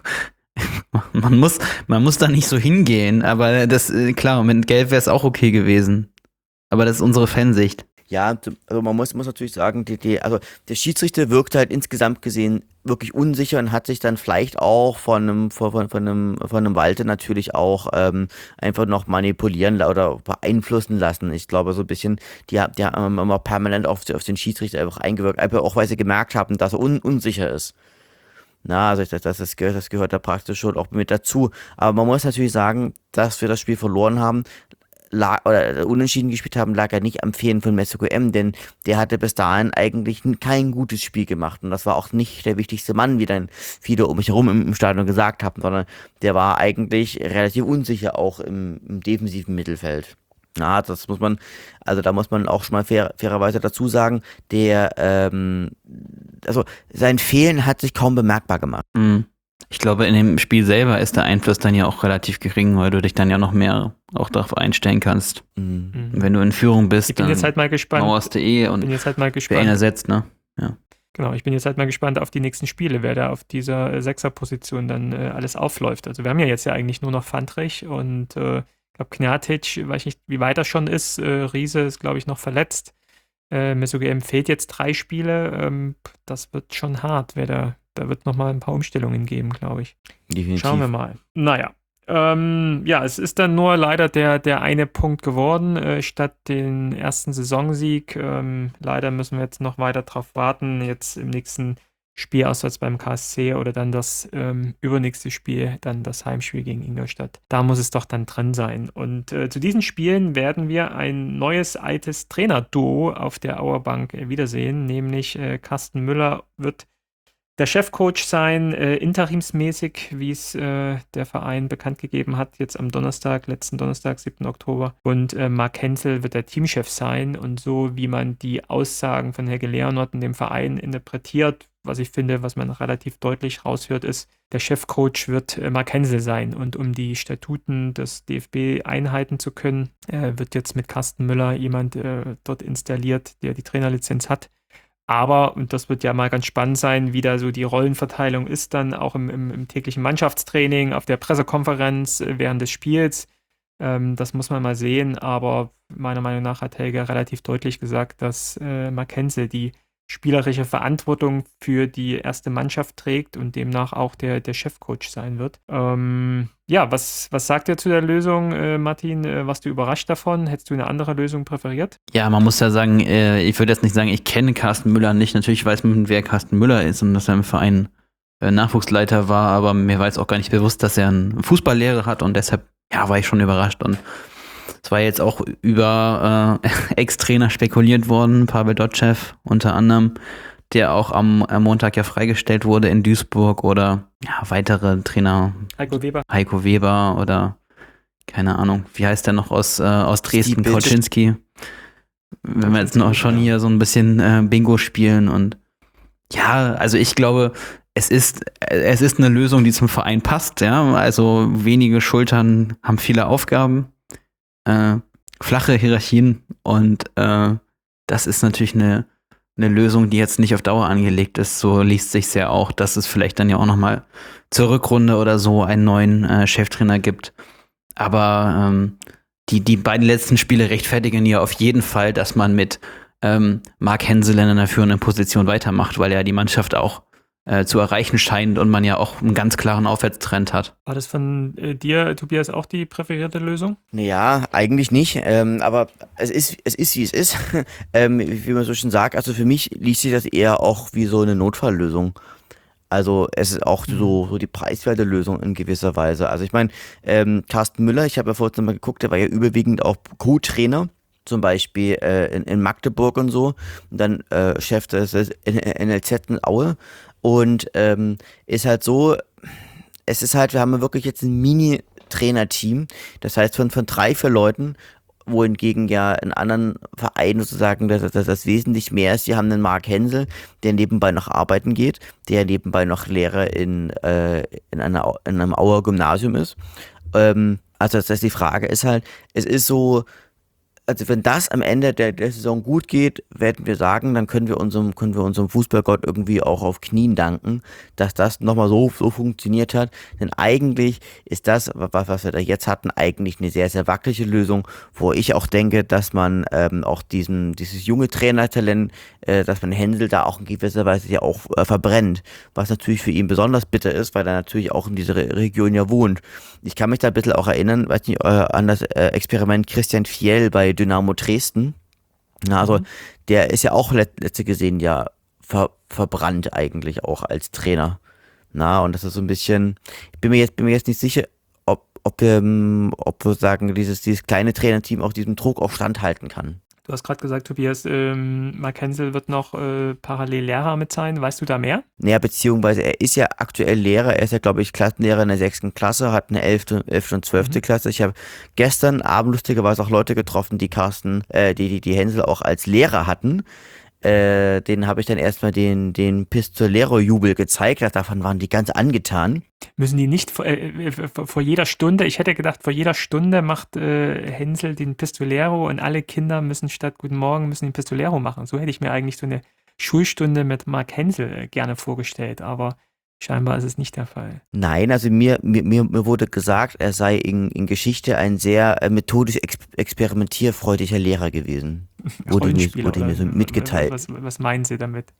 man muss, man muss da nicht so hingehen, aber das, äh, klar, mit Gelb wäre es auch okay gewesen. Aber das ist unsere Fansicht. ja, also man muss, muss natürlich sagen, die, die, also der Schiedsrichter wirkt halt insgesamt gesehen wirklich unsicher und hat sich dann vielleicht auch von einem, von, von, von einem, von einem Walter natürlich auch ähm, einfach noch manipulieren la- oder beeinflussen lassen. Ich glaube, so ein bisschen, die, haben- die haben immer permanent auf, auf den Schiedsrichter einfach eingewirkt, einfach auch, weil sie gemerkt haben, dass er un, unsicher ist. Na, also ich, das, das, gehört, das gehört da praktisch schon auch mit dazu. Aber man muss natürlich sagen, dass wir das Spiel verloren haben, lag, oder unentschieden gespielt haben, lag ja nicht am Fehlen von Messi U M, denn der hatte bis dahin eigentlich n- kein gutes Spiel gemacht. Und das war auch nicht der wichtigste Mann, wie dann viele um mich herum im, im Stadion gesagt haben, sondern der war eigentlich relativ unsicher auch im, im defensiven Mittelfeld. Na, das muss man, also da muss man auch schon mal fair, fairerweise dazu sagen, der, ähm, also sein Fehlen hat sich kaum bemerkbar gemacht. Mhm. Ich glaube, in dem Spiel selber ist der Einfluss dann ja auch relativ gering, weil du dich dann ja noch mehr auch darauf einstellen kannst. Mhm. Mhm. Wenn du in Führung bist, Ich bin dann jetzt halt mal gespannt. mauerst du eh und bin jetzt halt mal wer ihn gespannt. ersetzt, ne? Genau, ich bin jetzt halt mal gespannt auf die nächsten Spiele, wer da auf dieser äh, Sechserposition dann äh, alles aufläuft. Also wir haben ja jetzt ja eigentlich nur noch Fandrich und äh, ich glaube Kniatic, weiß nicht, wie weit er schon ist. Äh, Riese ist, glaube ich, noch verletzt. Äh, Mesut G M fehlt jetzt drei Spiele. Ähm, das wird schon hart. Wer da, da wird noch mal ein paar Umstellungen geben, glaube ich. Definitiv. Schauen wir mal. Naja. Ähm, ja, es ist dann nur leider der, der eine Punkt geworden, äh, statt den ersten Saisonsieg. Ähm, leider müssen wir jetzt noch weiter drauf warten. Jetzt im nächsten Spiel auswärts beim K S C oder dann das ähm, übernächste Spiel, dann das Heimspiel gegen Ingolstadt. Da muss es doch dann drin sein. Und äh, zu diesen Spielen werden wir ein neues, altes Trainerduo auf der Auerbank äh, wiedersehen, nämlich äh, Carsten Müller wird der Chefcoach sein, äh, interimsmäßig, wie es äh, der Verein bekannt gegeben hat, jetzt am Donnerstag, letzten Donnerstag, siebten Oktober. Und äh, Marc Hensel wird der Teamchef sein. Und so wie man die Aussagen von Helge Leonard in dem Verein interpretiert, was ich finde, was man relativ deutlich raushört, ist, der Chefcoach wird äh, Marc Hensel sein. Und um die Statuten des D F B einhalten zu können, äh, wird jetzt mit Carsten Müller jemand äh, dort installiert, der die Trainerlizenz hat. Aber, und das wird ja mal ganz spannend sein, wie da so die Rollenverteilung ist, dann auch im, im, im täglichen Mannschaftstraining, auf der Pressekonferenz äh, während des Spiels. Ähm, das muss man mal sehen, aber meiner Meinung nach hat Helge relativ deutlich gesagt, dass äh, Marc Hensel die spielerische Verantwortung für die erste Mannschaft trägt und demnach auch der, der Chefcoach sein wird. Ähm, ja, was, was sagt ihr zu der Lösung, äh, Martin? Äh, warst du überrascht davon? Hättest du eine andere Lösung präferiert? Ja, man muss ja sagen, äh, ich würde jetzt nicht sagen, ich kenne Carsten Müller nicht. Natürlich weiß man, wer Carsten Müller ist und dass er im Verein äh, Nachwuchsleiter war, aber mir war jetzt auch gar nicht bewusst, dass er einen Fußballlehrer hat und deshalb, ja, war ich schon überrascht. Und es war jetzt auch über äh, Ex-Trainer spekuliert worden, Pavel Dotschew unter anderem, der auch am, am Montag ja freigestellt wurde in Duisburg, oder ja, weitere Trainer, Heiko Weber? Heiko Weber oder keine Ahnung, wie heißt der noch aus, äh, aus Dresden, Steve Bildt. Kauczynski. Wenn wir jetzt noch schon hier so ein bisschen äh, Bingo spielen und ja, also ich glaube, Es ist, es ist eine Lösung, die zum Verein passt, ja. Also wenige Schultern haben viele Aufgaben, äh, flache Hierarchien und äh, das ist natürlich eine, eine Lösung, die jetzt nicht auf Dauer angelegt ist. So liest sich ja auch, dass es vielleicht dann ja auch nochmal zur Rückrunde oder so einen neuen äh, Cheftrainer gibt. Aber ähm, die, die beiden letzten Spiele rechtfertigen ja auf jeden Fall, dass man mit ähm, Mark Hensel in einer führenden Position weitermacht, weil er die Mannschaft auch äh, zu erreichen scheint und man ja auch einen ganz klaren Aufwärtstrend hat. War das von äh, dir, Tobias, auch die präferierte Lösung? Naja, eigentlich nicht, ähm, aber es ist, es ist, wie es ist, ähm, wie man so schön sagt, also für mich liest sich das eher auch wie so eine Notfalllösung. Also es ist auch so, so die preiswerte Lösung in gewisser Weise. Also ich meine, ähm, Carsten Müller, ich habe ja vorhin mal geguckt, der war ja überwiegend auch Co-Trainer, zum Beispiel äh, in, in Magdeburg und so, und dann äh, Chef des des N L Z in Aue und ähm, ist halt so, es ist halt, wir haben ja wirklich jetzt ein Mini-Trainerteam, das heißt von, von drei, vier Leuten, wohingegen ja in anderen Vereinen sozusagen das, das, das wesentlich mehr ist. Die haben einen Mark Hensel, der nebenbei noch arbeiten geht, der nebenbei noch Lehrer in, äh, in, einer, in einem Auer Gymnasium ist. Ähm, also das heißt, die Frage ist halt, es ist so, also wenn das am Ende der, der Saison gut geht, werden wir sagen, dann können wir unserem, können wir unserem Fußballgott irgendwie auch auf Knien danken, dass das nochmal so, so funktioniert hat. Denn eigentlich ist das, was, was wir da jetzt hatten, eigentlich eine sehr, sehr wackelige Lösung, wo ich auch denke, dass man ähm, auch diesen, dieses junge Trainertalent, äh, dass man Hensel da auch in gewisser Weise ja auch äh, verbrennt. Was natürlich für ihn besonders bitter ist, weil er natürlich auch in dieser Re- Region ja wohnt. Ich kann mich da ein bisschen auch erinnern, weiß nicht, äh, an das äh, Experiment Christian Fiel bei Dynamo Dresden. Na, also der ist ja auch let letzte gesehen ja ver verbrannt eigentlich auch als Trainer. Na, und das ist so ein bisschen, ich bin mir jetzt, bin mir jetzt nicht sicher, ob, ob wir, ähm, ob wir sagen, dieses, dieses kleine Trainerteam auch diesem Druck auch standhalten kann. Du hast gerade gesagt, Tobias, ähm, Mark Hensel wird noch äh, parallel Lehrer mit sein. Weißt du da mehr? Naja, beziehungsweise er ist ja aktuell Lehrer, er ist ja, glaube ich, Klassenlehrer in der sechsten Klasse, hat eine elfte, elfte und zwölfte Mhm. Klasse. Ich habe gestern Abend lustigerweise auch Leute getroffen, die Carsten, äh, die, die, die Hensel auch als Lehrer hatten. Äh, denen habe ich dann erstmal den, den Pistolero-Jubel gezeigt, davon waren die ganz angetan. Müssen die nicht vor, äh, vor vor jeder Stunde, ich hätte gedacht, vor jeder Stunde macht äh, Hensel den Pistolero und alle Kinder müssen statt Guten Morgen müssen den Pistolero machen. So hätte ich mir eigentlich so eine Schulstunde mit Mark Hensel äh, gerne vorgestellt, aber scheinbar ist es nicht der Fall. Nein, also mir, mir, mir mir wurde gesagt, er sei in, in Geschichte ein sehr äh, methodisch ex experimentierfreudiger Lehrer gewesen. Wurde mir, Rollenspieler wurde oder mir so mitgeteilt. was, was meinen Sie damit?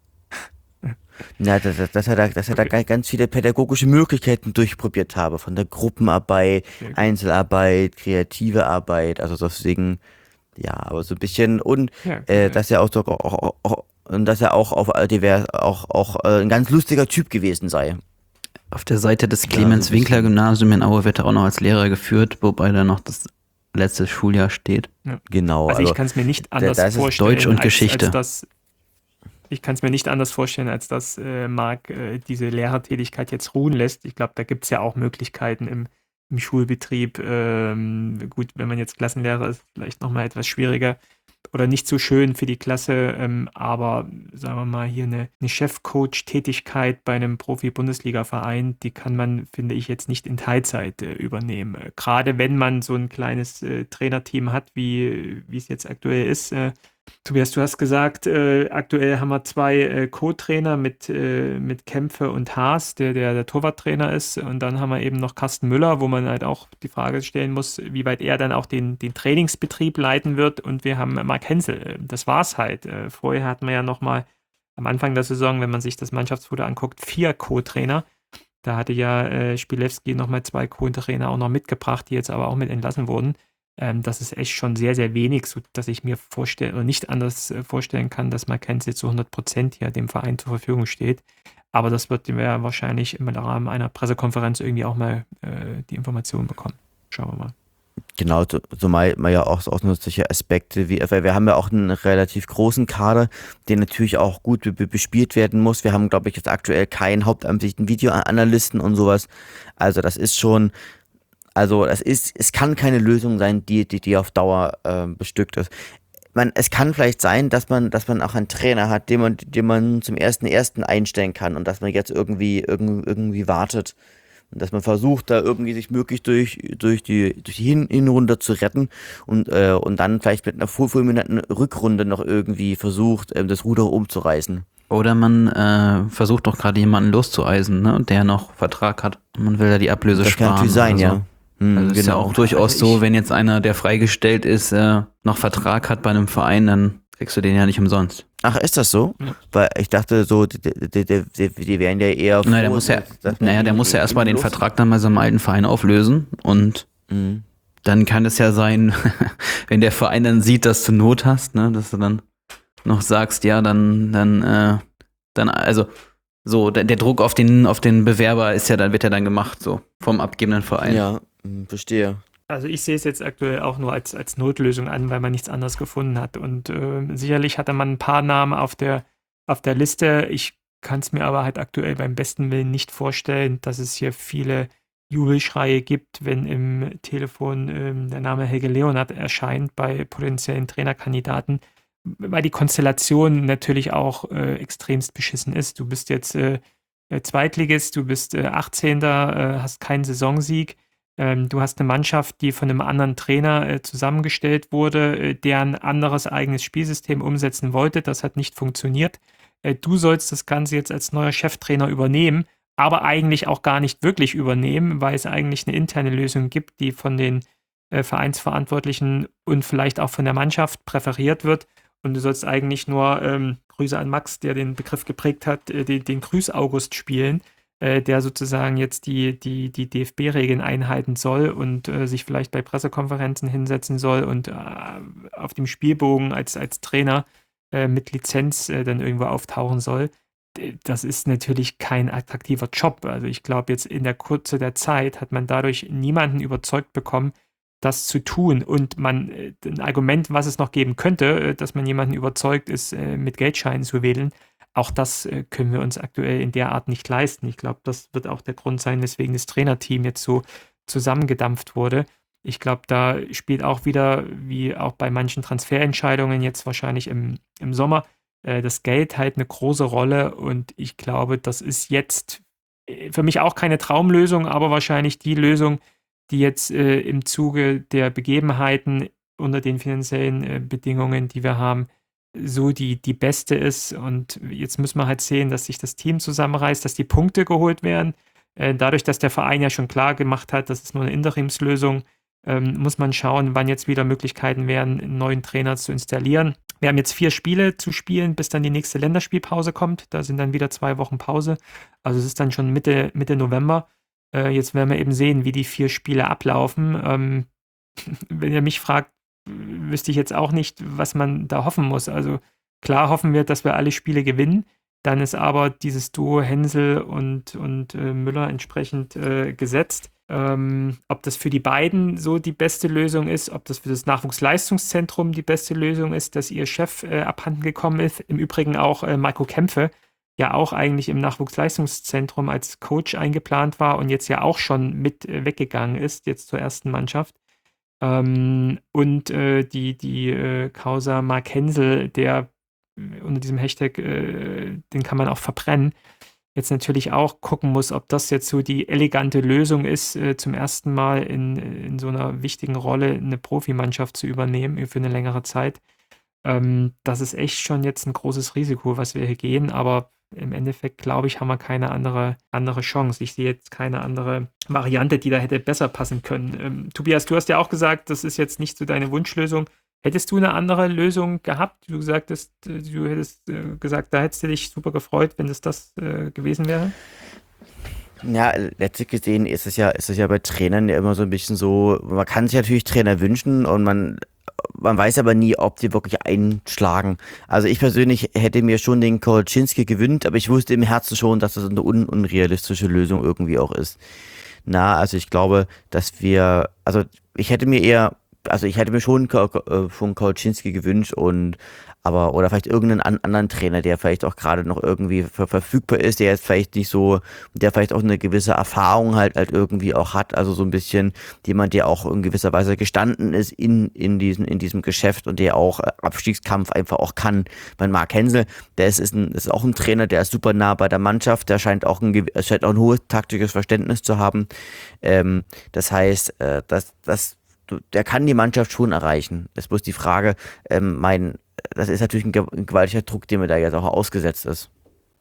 Na, dass, dass, dass er da, dass er da Okay. ga- ganz viele pädagogische Möglichkeiten durchprobiert habe, von der Gruppenarbeit, Sehr gut. Einzelarbeit, kreative Arbeit, also deswegen, ja, aber so ein bisschen und Ja, äh, äh, dass er auch, so- auch, auch, auch und dass er auch auf äh, divers, auch, auch äh, ein ganz lustiger Typ gewesen sei. Auf der Seite des Ja, so Clemens ein Winkler bisschen. Gymnasium in Aue wird er auch noch als Lehrer geführt, wobei da noch das letzte Schuljahr steht. Genau, also also ich kann es mir nicht da, anders da ist es vorstellen, Deutsch und als, Geschichte. als dass ich kann es mir nicht anders vorstellen, als dass äh, Marc äh, diese Lehrertätigkeit jetzt ruhen lässt. Ich glaube, da gibt es ja auch Möglichkeiten im, im Schulbetrieb. Ähm, gut, wenn man jetzt Klassenlehrer ist, vielleicht nochmal etwas schwieriger oder nicht so schön für die Klasse, ähm, aber sagen wir mal hier eine, eine Chefcoach-Tätigkeit bei einem Profi-Bundesliga-Verein, die kann man, finde ich, jetzt nicht in Teilzeit äh, übernehmen. Äh, Gerade wenn man so ein kleines äh, Trainerteam hat, wie wie es jetzt aktuell ist. Äh, Tobias, du hast gesagt, äh, aktuell haben wir zwei äh, Co-Trainer mit, äh, mit Kämpfe und Haas, der, der der Torwarttrainer ist. Und dann haben wir eben noch Carsten Müller, wo man halt auch die Frage stellen muss, wie weit er dann auch den, den Trainingsbetrieb leiten wird. Und wir haben Mark Hensel. Das war's halt. Äh, vorher hatten wir ja nochmal am Anfang der Saison, wenn man sich das Mannschaftsfoto anguckt, vier Co-Trainer. Da hatte ja äh, Spielewski nochmal zwei Co-Trainer auch noch mitgebracht, die jetzt aber auch mit entlassen wurden. Ähm, das ist echt schon sehr, sehr wenig, sodass ich mir vorstellen oder nicht anders äh, vorstellen kann, dass Mark Hensel zu hundert Prozent hier dem Verein zur Verfügung steht. Aber das wird wir ja wahrscheinlich im Rahmen einer Pressekonferenz irgendwie auch mal äh, die Informationen bekommen. Schauen wir mal. Genau, so- zumal man ja auch, auch nur solche Aspekte wie, weil wir haben ja auch einen relativ großen Kader, der natürlich auch gut be be- bespielt werden muss. Wir haben, glaube ich, jetzt aktuell keinen hauptamtlichen Videoanalysten und sowas. Also das ist schon, also das ist, es kann keine Lösung sein, die, die, die auf Dauer ähm, bestückt ist. man, es kann vielleicht sein, dass man, dass man auch einen Trainer hat, den man, den man zum ersten ersten einstellen kann und dass man jetzt irgendwie, irgendwie, irgendwie wartet. Und dass man versucht, da irgendwie sich möglichst durch, durch die, durch die Hin Hinrunde zu retten und, äh, und dann vielleicht mit einer fulminanten Rückrunde noch irgendwie versucht, ähm, das Ruder umzureißen. Oder man äh, versucht doch gerade jemanden loszueisen, ne, der noch Vertrag hat. Man will ja die Ablöse Das kann sparen. natürlich sein, oder so. ja. Hm, Also ist ja auch durchaus Also ich- so, wenn jetzt einer, der freigestellt ist, äh, noch Vertrag hat bei einem Verein, dann kriegst du den ja nicht umsonst. Ach, ist das so? Ja. Weil ich dachte so, die, die, die, die, die wären ja eher Naja, der froh, muss ja, dass- dass man naja, der ihn- muss ja ihn erstmal den los- Vertrag dann bei seinem alten Verein auflösen und Mhm. dann kann es ja sein, wenn der Verein dann sieht, dass du Not hast, ne, dass du dann noch sagst, ja, dann, dann, äh, dann, also so, der, der Druck auf den, auf den Bewerber ist ja dann, wird ja dann gemacht, so, vom abgebenden Verein. Ja, hm, verstehe. Also ich sehe es jetzt aktuell auch nur als, als Notlösung an, weil man nichts anderes gefunden hat. Und äh, sicherlich hatte man ein paar Namen auf der, auf der Liste. Ich kann es mir aber halt aktuell beim besten Willen nicht vorstellen, dass es hier viele Jubelschreie gibt, wenn im Telefon ähm, der Name Helge Leonard erscheint bei potenziellen Trainerkandidaten, weil die Konstellation natürlich auch äh, extremst beschissen ist. Du bist jetzt äh, äh, Zweitligist, du bist äh, achtzehnter, äh, hast keinen Saisonsieg. Ähm, du hast eine Mannschaft, die von einem anderen Trainer äh, zusammengestellt wurde, äh, der ein anderes eigenes Spielsystem umsetzen wollte. Das hat nicht funktioniert. Äh, du sollst das Ganze jetzt als neuer Cheftrainer übernehmen, aber eigentlich auch gar nicht wirklich übernehmen, weil es eigentlich eine interne Lösung gibt, die von den äh, Vereinsverantwortlichen und vielleicht auch von der Mannschaft präferiert wird. Und du sollst eigentlich nur, ähm, Grüße an Max, der den Begriff geprägt hat, äh, den, den Grüß-August spielen, äh, der sozusagen jetzt die, die, die D F B-Regeln einhalten soll und äh, sich vielleicht bei Pressekonferenzen hinsetzen soll und äh, auf dem Spielbogen als, als Trainer äh, mit Lizenz äh, dann irgendwo auftauchen soll. D- Das ist natürlich kein attraktiver Job. Also ich glaube, jetzt in der Kürze der Zeit hat man dadurch niemanden überzeugt bekommen, das zu tun. Und man, äh, ein Argument, was es noch geben könnte, äh, dass man jemanden überzeugt, ist, äh, mit Geldscheinen zu wählen. Auch das äh, können wir uns aktuell in der Art nicht leisten. Ich glaube, das wird auch der Grund sein, weswegen das Trainerteam jetzt so zusammengedampft wurde. Ich glaube, da spielt auch wieder, wie auch bei manchen Transferentscheidungen jetzt wahrscheinlich im, im Sommer, äh, das Geld halt eine große Rolle. Und ich glaube, das ist jetzt äh, für mich auch keine Traumlösung, aber wahrscheinlich die Lösung, die jetzt äh, im Zuge der Begebenheiten unter den finanziellen äh, Bedingungen, die wir haben, so die, die beste ist. Und jetzt müssen wir halt sehen, dass sich das Team zusammenreißt, dass die Punkte geholt werden. Äh, dadurch, dass der Verein ja schon klar gemacht hat, das ist nur eine Interimslösung, ähm, muss man schauen, wann jetzt wieder Möglichkeiten wären, einen neuen Trainer zu installieren. Wir haben jetzt vier Spiele zu spielen, bis dann die nächste Länderspielpause kommt. Da sind dann wieder zwei Wochen Pause. Also es ist dann schon Mitte, Mitte November. Äh, jetzt werden wir eben sehen, wie die vier Spiele ablaufen. Ähm, wenn ihr mich fragt, wüsste ich jetzt auch nicht, was man da hoffen muss. Also klar hoffen wir, dass wir alle Spiele gewinnen. Dann ist aber dieses Duo Hensel und, und äh, Müller entsprechend äh, gesetzt. Ähm, ob das für die beiden so die beste Lösung ist, ob das für das Nachwuchsleistungszentrum die beste Lösung ist, dass ihr Chef äh, abhanden gekommen ist. Im Übrigen auch äh, Marco Kämpfe, ja auch eigentlich im Nachwuchsleistungszentrum als Coach eingeplant war und jetzt ja auch schon mit äh, weggegangen ist, jetzt zur ersten Mannschaft. Ähm, und äh, die, die äh, Causa Mark Hensel, der äh, unter diesem Hashtag, äh, den kann man auch verbrennen, jetzt natürlich auch gucken muss, ob das jetzt so die elegante Lösung ist, äh, zum ersten Mal in, in so einer wichtigen Rolle eine Profimannschaft zu übernehmen für eine längere Zeit. Ähm, das ist echt schon jetzt ein großes Risiko, was wir hier gehen, aber im Endeffekt, glaube ich, haben wir keine andere, andere Chance. Ich sehe jetzt keine andere Variante, die da hätte besser passen können. Ähm, Tobias, du hast ja auch gesagt, das ist jetzt nicht so deine Wunschlösung. Hättest du eine andere Lösung gehabt? Du sagtest, äh, du hättest äh, gesagt, da hättest du dich super gefreut, wenn es das äh, gewesen wäre? Ja, letztlich gesehen ist es ja, ist es ja bei Trainern ja immer so ein bisschen so, man kann sich natürlich Trainer wünschen und man, man weiß aber nie, ob die wirklich einschlagen. Also ich persönlich hätte mir schon den Kolczynski gewünscht, aber ich wusste im Herzen schon, dass das eine un unrealistische Lösung irgendwie auch ist. Na, also ich glaube, dass wir, also ich hätte mir eher also ich hätte mir schon, Ko- Ko- äh, schon Kauczynski gewünscht und aber oder vielleicht irgendeinen an, anderen Trainer, der vielleicht auch gerade noch irgendwie ver verfügbar ist, der jetzt vielleicht nicht so, der vielleicht auch eine gewisse Erfahrung halt halt irgendwie auch hat, also so ein bisschen jemand, der auch in gewisser Weise gestanden ist in in diesem in diesem Geschäft und der auch äh, Abstiegskampf einfach auch kann. Mein Marc Hensel, der ist, ist, ein, ist auch ein Trainer, der ist super nah bei der Mannschaft, der scheint auch ein, gew- scheint auch ein hohes taktisches Verständnis zu haben. Ähm, das heißt, äh, dass das der kann die Mannschaft schon erreichen. Es ist bloß die Frage, ähm, mein, das ist natürlich ein, ge- ein gewaltiger Druck, dem mir da jetzt auch ausgesetzt ist.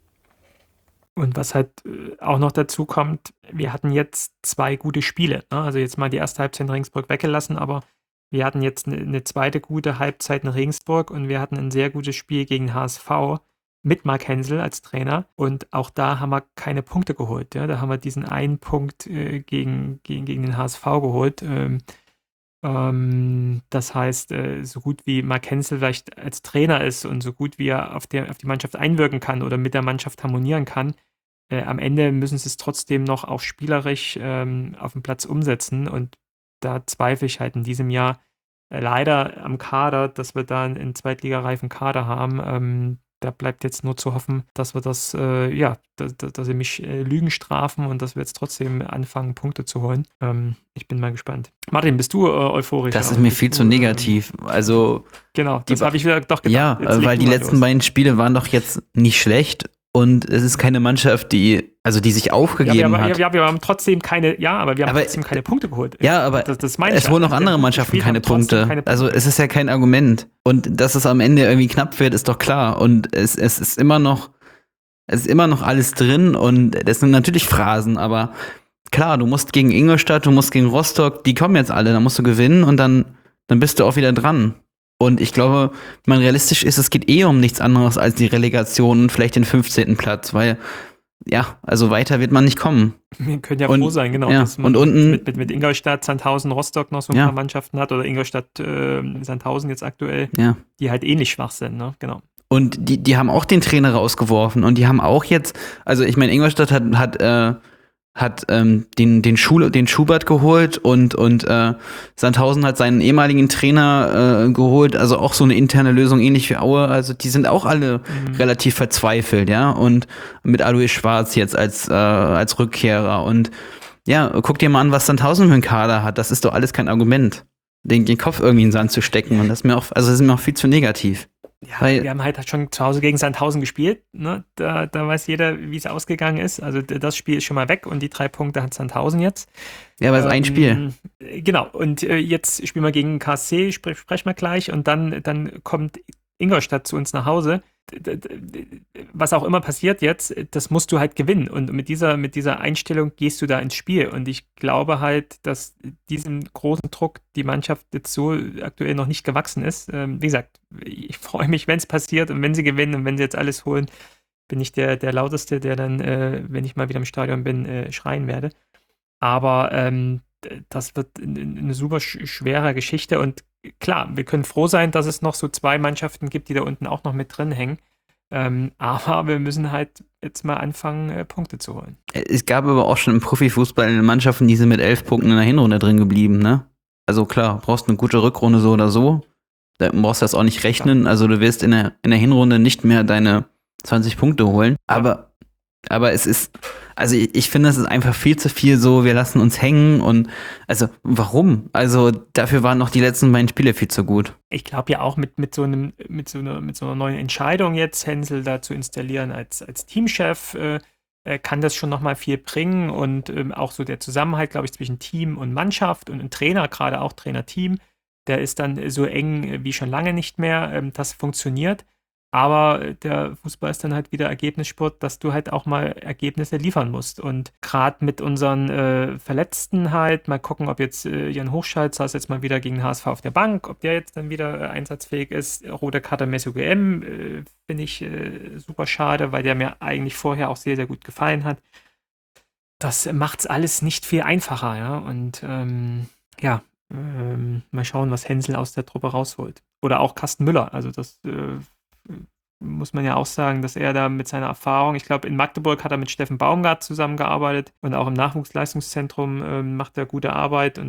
Und was halt äh, auch noch dazu kommt, wir hatten jetzt zwei gute Spiele. Ne? Also jetzt mal die erste Halbzeit in Regensburg weggelassen, aber wir hatten jetzt eine, eine zweite gute Halbzeit in Regensburg und wir hatten ein sehr gutes Spiel gegen H S V mit Marc Hensel als Trainer. Und auch da haben wir keine Punkte geholt. Ja? Da haben wir diesen einen Punkt äh, gegen, gegen, gegen den H S V geholt. Ähm, ähm, das heißt, äh, so gut wie Marc Hensel vielleicht als Trainer ist und so gut wie er auf, der, auf die Mannschaft einwirken kann oder mit der Mannschaft harmonieren kann, äh, am Ende müssen sie es trotzdem noch auch spielerisch ähm, auf dem Platz umsetzen. Und da zweifle ich halt in diesem Jahr äh, leider am Kader, dass wir da einen, einen zweitligareifen Kader haben. Ähm, da bleibt jetzt nur zu hoffen, dass wir das, äh, ja, dass, dass sie mich äh, Lügen strafen und dass wir jetzt trotzdem anfangen, Punkte zu holen. Ähm, ich bin mal gespannt. Martin, bist du äh, euphorisch? Das ist mir viel zu negativ. Also, Genau, die das ba- habe ich wieder doch gedacht. ja, Jetzt äh, leg weil du die mal letzten los. beiden Spiele waren doch jetzt nicht schlecht und es ist keine Mannschaft, die, also die sich Ja, aufgegeben wir, haben- hat. ja, wir haben trotzdem keine, ja, aber wir haben Aber, trotzdem keine Punkte geholt. Ja, aber das, das meine ich es ja. holen auch Der andere gute Mannschaften Spieler keine haben trotzdem Punkte. keine Also Punkte. es ist ja kein Argument. Und dass es am Ende irgendwie knapp wird, ist doch klar. Und es, es ist immer noch, es ist immer noch alles drin und das sind natürlich Phrasen, aber klar, du musst gegen Ingolstadt, du musst gegen Rostock, die kommen jetzt alle, da musst du gewinnen und dann, dann bist du auch wieder dran. Und ich glaube, wenn man realistisch ist, es geht eh um nichts anderes als die Relegation und vielleicht den fünfzehnten Platz, weil, ja, also weiter wird man nicht kommen. Wir können ja Und- froh sein, genau, ja, dass man und unten- mit, mit, mit Ingolstadt, Sandhausen, Rostock noch so ein Ja. paar Mannschaften hat oder Ingolstadt, äh, Sandhausen jetzt aktuell, Ja. die halt ähnlich schwach sind, ne? Genau. Und die, die haben auch den Trainer rausgeworfen und die haben auch jetzt, also ich meine, Ingolstadt hat, hat, äh, hat ähm, den, den, Schul den Schubert geholt und, und äh, Sandhausen hat seinen ehemaligen Trainer äh, geholt, also auch so eine interne Lösung, ähnlich wie Aue. Also die sind auch alle Mhm. relativ verzweifelt, ja. Und mit Alois Schwarz jetzt als, äh, als Rückkehrer. Und ja, guck dir mal an, was Sandhausen für einen Kader hat. Das ist doch alles kein Argument, den, den Kopf irgendwie in den Sand zu stecken. Und das ist mir auch, also das ist mir auch viel zu negativ. Ja, Weil- wir haben halt schon zu Hause gegen Sandhausen gespielt. Ne? Da, da weiß jeder, wie es ausgegangen ist. Also d- das Spiel ist schon mal weg und die drei Punkte hat Sandhausen jetzt. Ja, aber es ist ein Ähm, Spiel. Genau, und äh, jetzt spielen wir gegen K S C, spre sprechen wir gleich, und dann, dann kommt Ingolstadt zu uns nach Hause. D- d- d- Was auch immer passiert jetzt, das musst du halt gewinnen. Und mit dieser, mit dieser Einstellung gehst du da ins Spiel. Und ich glaube halt, dass diesem großen Druck die Mannschaft jetzt so aktuell noch nicht gewachsen ist. Ähm, wie gesagt, ich freue mich, wenn es passiert und wenn sie gewinnen und wenn sie jetzt alles holen, bin ich der, der Lauteste, der dann, äh, wenn ich mal wieder im Stadion bin, äh, schreien werde. Aber ähm, d- das wird n- eine super sch schwere Geschichte. Und klar, wir können froh sein, dass es noch so zwei Mannschaften gibt, die da unten auch noch mit drin hängen. Ähm, aber wir müssen halt jetzt mal anfangen, äh, Punkte zu holen. Es gab aber auch schon im Profifußball Mannschaften, die sind mit elf Punkten in der Hinrunde drin geblieben, ne? Also klar, brauchst eine gute Rückrunde so oder so. Da brauchst du das auch nicht rechnen. Also du wirst in der, in der Hinrunde nicht mehr deine zwanzig Punkte holen. Aber, aber es ist, also ich, ich finde, es ist einfach viel zu viel so, wir lassen uns hängen und also warum? Also dafür waren noch die letzten beiden Spiele viel zu gut. Ich glaube ja auch mit, mit, so einem, mit, so einer, mit so einer neuen Entscheidung jetzt, Hensel da zu installieren als, als Teamchef, äh, äh, kann das schon nochmal viel bringen. Und ähm, auch so der Zusammenhalt, glaube ich, zwischen Team und Mannschaft und ein Trainer, gerade auch Trainer-Team, der ist dann so eng äh, wie schon lange nicht mehr. Ähm, das funktioniert. Aber äh, der Fußball ist dann halt wieder Ergebnissport, dass du halt auch mal Ergebnisse liefern musst. Und gerade mit unseren äh, Verletzten halt, mal gucken, ob jetzt äh, Jan Hochschalt saß jetzt mal wieder gegen den H S V auf der Bank, ob der jetzt dann wieder äh, einsatzfähig ist. Rote Karte Mesut G M äh, finde ich äh, super schade, weil der mir eigentlich vorher auch sehr, sehr gut gefallen hat. Das macht es alles nicht viel einfacher, ja. Und ähm, ja, ähm, mal schauen, was Hensel aus der Truppe rausholt. Oder auch Carsten Müller. Also das äh, muss man ja auch sagen, dass er da mit seiner Erfahrung, ich glaube, in Magdeburg hat er mit Steffen Baumgart zusammengearbeitet und auch im Nachwuchsleistungszentrum ähm, macht er gute Arbeit und die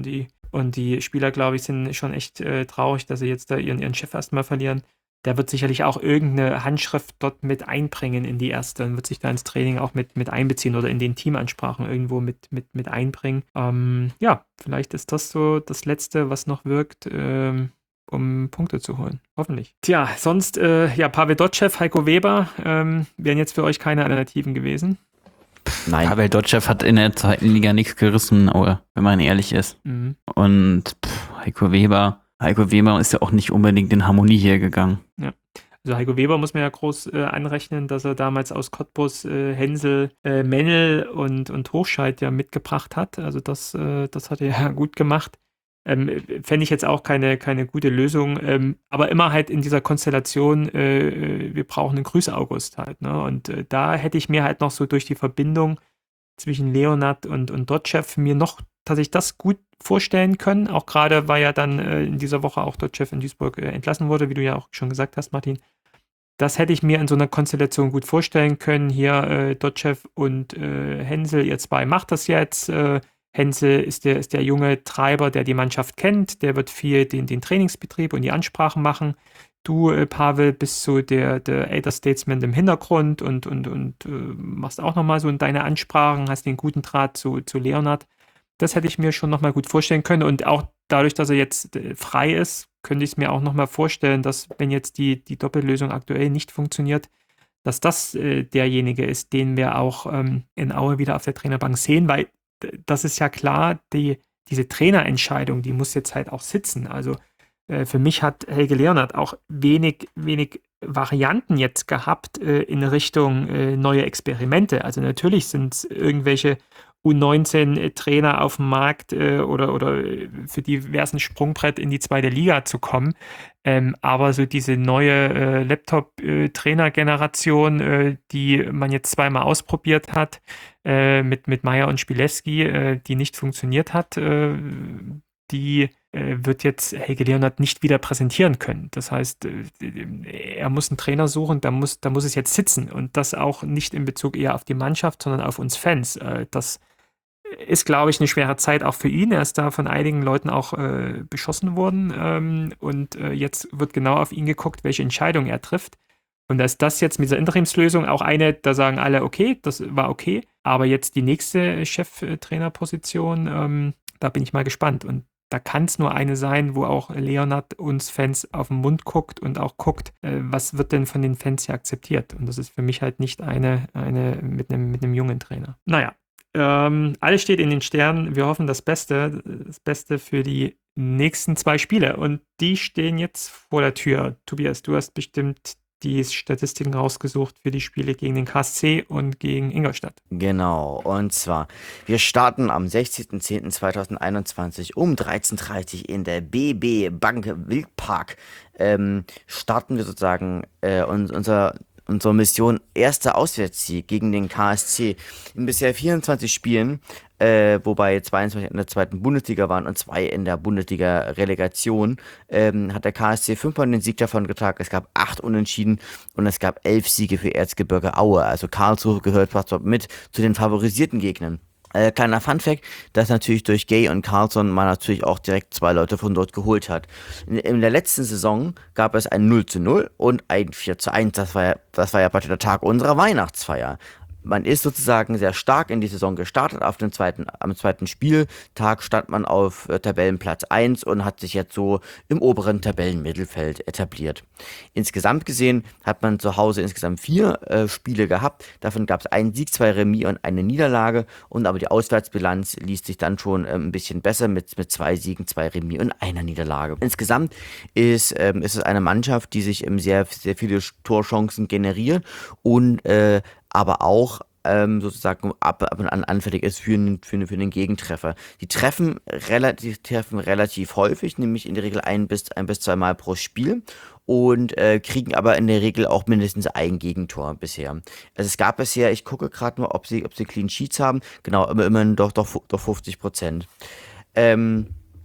Und die Spieler, glaube ich, sind schon echt äh, traurig, dass sie jetzt da ihren, ihren Chef erstmal verlieren. Der wird sicherlich auch irgendeine Handschrift dort mit einbringen in die erste und wird sich da ins Training auch mit, mit einbeziehen oder in den Teamansprachen irgendwo mit, mit, mit einbringen. Ähm, ja, vielleicht ist das so das Letzte, was noch wirkt, ähm, um Punkte zu holen. Hoffentlich. Tja, sonst, äh, ja, Pavel Dotschew, Heiko Weber ähm, wären jetzt für euch keine Alternativen gewesen. Nein. Pavel Dotschew hat in der zweiten Liga nichts gerissen, aber wenn man ehrlich ist. Mhm. Und pff, Heiko Weber, Heiko Weber ist ja auch nicht unbedingt in Harmonie hier gegangen. Ja. Also Heiko Weber muss man ja groß äh, anrechnen, dass er damals aus Cottbus äh, Hensel, äh, Mennel und, und Hochscheid ja mitgebracht hat. Also das, äh, das hat er ja gut gemacht. Ähm, fände ich jetzt auch keine, keine gute Lösung. Ähm, aber immer halt in dieser Konstellation, äh, wir brauchen einen Grüß-August halt. Ne? Und äh, da hätte ich mir halt noch so durch die Verbindung zwischen Leonard und, und Dotschew mir noch tatsächlich das gut vorstellen können. Auch gerade, weil ja dann äh, in dieser Woche auch Dotschew in Duisburg äh, entlassen wurde, wie du ja auch schon gesagt hast, Martin. Das hätte ich mir in so einer Konstellation gut vorstellen können. Hier äh, Dotschew und äh, Hensel, ihr zwei macht das jetzt. Äh, Hensel ist der, ist der junge Treiber, der die Mannschaft kennt. Der wird viel den, den Trainingsbetrieb und die Ansprachen machen. Du, äh, Pavel, bist so der, der Elder Statesman im Hintergrund und, und, und äh, machst auch nochmal so in deine Ansprachen, hast den guten Draht zu, zu Leonard. Das hätte ich mir schon nochmal gut vorstellen können. Und auch dadurch, dass er jetzt äh, frei ist, könnte ich es mir auch nochmal vorstellen, dass, wenn jetzt die, die Doppellösung aktuell nicht funktioniert, dass das äh, derjenige ist, den wir auch ähm, in Aue wieder auf der Trainerbank sehen, weil d- das ist ja klar, die, diese Trainerentscheidung, die muss jetzt halt auch sitzen. Also äh, für mich hat Helge Leonard auch wenig, wenig Varianten jetzt gehabt äh, in Richtung äh, neue Experimente. Also natürlich sind es irgendwelche U neunzehn Trainer auf dem Markt äh, oder, oder für die wäre es ein Sprungbrett in die zweite Liga zu kommen. Ähm, aber so diese neue äh, Laptop-Trainer-Generation, äh, die man jetzt zweimal ausprobiert hat, äh, mit, mit Meyer und Spileski, äh, die nicht funktioniert hat, äh, die äh, wird jetzt Helge Leonard nicht wieder präsentieren können. Das heißt, äh, er muss einen Trainer suchen, da muss, da muss es jetzt sitzen und das auch nicht in Bezug eher auf die Mannschaft, sondern auf uns Fans. Äh, das ist, glaube ich, eine schwere Zeit auch für ihn. Er ist da von einigen Leuten auch äh, beschossen worden ähm, und äh, jetzt wird genau auf ihn geguckt, welche Entscheidung er trifft. Und da ist das jetzt mit dieser Interimslösung auch eine, da sagen alle, okay, das war okay, aber jetzt die nächste Cheftrainerposition, ähm, da bin ich mal gespannt. Und da kann es nur eine sein, wo auch Leonard uns Fans auf den Mund guckt und auch guckt, äh, was wird denn von den Fans hier akzeptiert. Und das ist für mich halt nicht eine, eine mit einem mit einem jungen Trainer. Naja, ähm, alles steht in den Sternen. Wir hoffen das Beste, das Beste für die nächsten zwei Spiele. Und die stehen jetzt vor der Tür. Tobias, du hast bestimmt die Statistiken rausgesucht für die Spiele gegen den K S C und gegen Ingolstadt. Genau, und zwar, wir starten am sechzehnten zehnten zweitausendeinundzwanzig um dreizehn Uhr dreißig in der B B Bank Wildpark. Ähm, starten wir sozusagen äh, uns, unser unsere Mission erster Auswärtssieg gegen den K S C in bisher vierundzwanzig Spielen, äh, wobei zweiundzwanzig in der zweiten Bundesliga waren und zwei in der Bundesliga-Relegation, ähm, hat der K S C fünfmal den Sieg davon getragen. Es gab acht Unentschieden und es gab elf Siege für Erzgebirge Aue. Also Karlsruhe gehört fast mit zu den favorisierten Gegnern. Äh, kleiner Funfact, dass natürlich durch Gay und Carlson man natürlich auch direkt zwei Leute von dort geholt hat. In, in der letzten Saison gab es ein null zu null und ein vier zu eins. Das war ja, das war ja praktisch der Tag unserer Weihnachtsfeier. Man ist sozusagen sehr stark in die Saison gestartet. Auf den zweiten, am zweiten Spieltag stand man auf äh, Tabellenplatz eins und hat sich jetzt so im oberen Tabellenmittelfeld etabliert. Insgesamt gesehen hat man zu Hause insgesamt vier äh, Spiele gehabt. Davon gab es einen Sieg, zwei Remis und eine Niederlage. Und aber die Auswärtsbilanz liest sich dann schon äh, ein bisschen besser mit, mit zwei Siegen, zwei Remis und einer Niederlage. Insgesamt ist, ähm, ist es eine Mannschaft, die sich ähm, sehr, sehr viele Torchancen generiert und äh, aber auch ähm, sozusagen ab, ab und an anfällig ist für, für, für den Gegentreffer. Die treffen relativ, treffen relativ häufig, nämlich in der Regel ein bis, ein bis zwei Mal pro Spiel und äh, kriegen aber in der Regel auch mindestens ein Gegentor bisher. Also es gab bisher, ich gucke gerade nur, ob sie, ob sie Clean Sheets haben, genau, aber immerhin doch, doch, doch fünfzig Prozent. Ähm,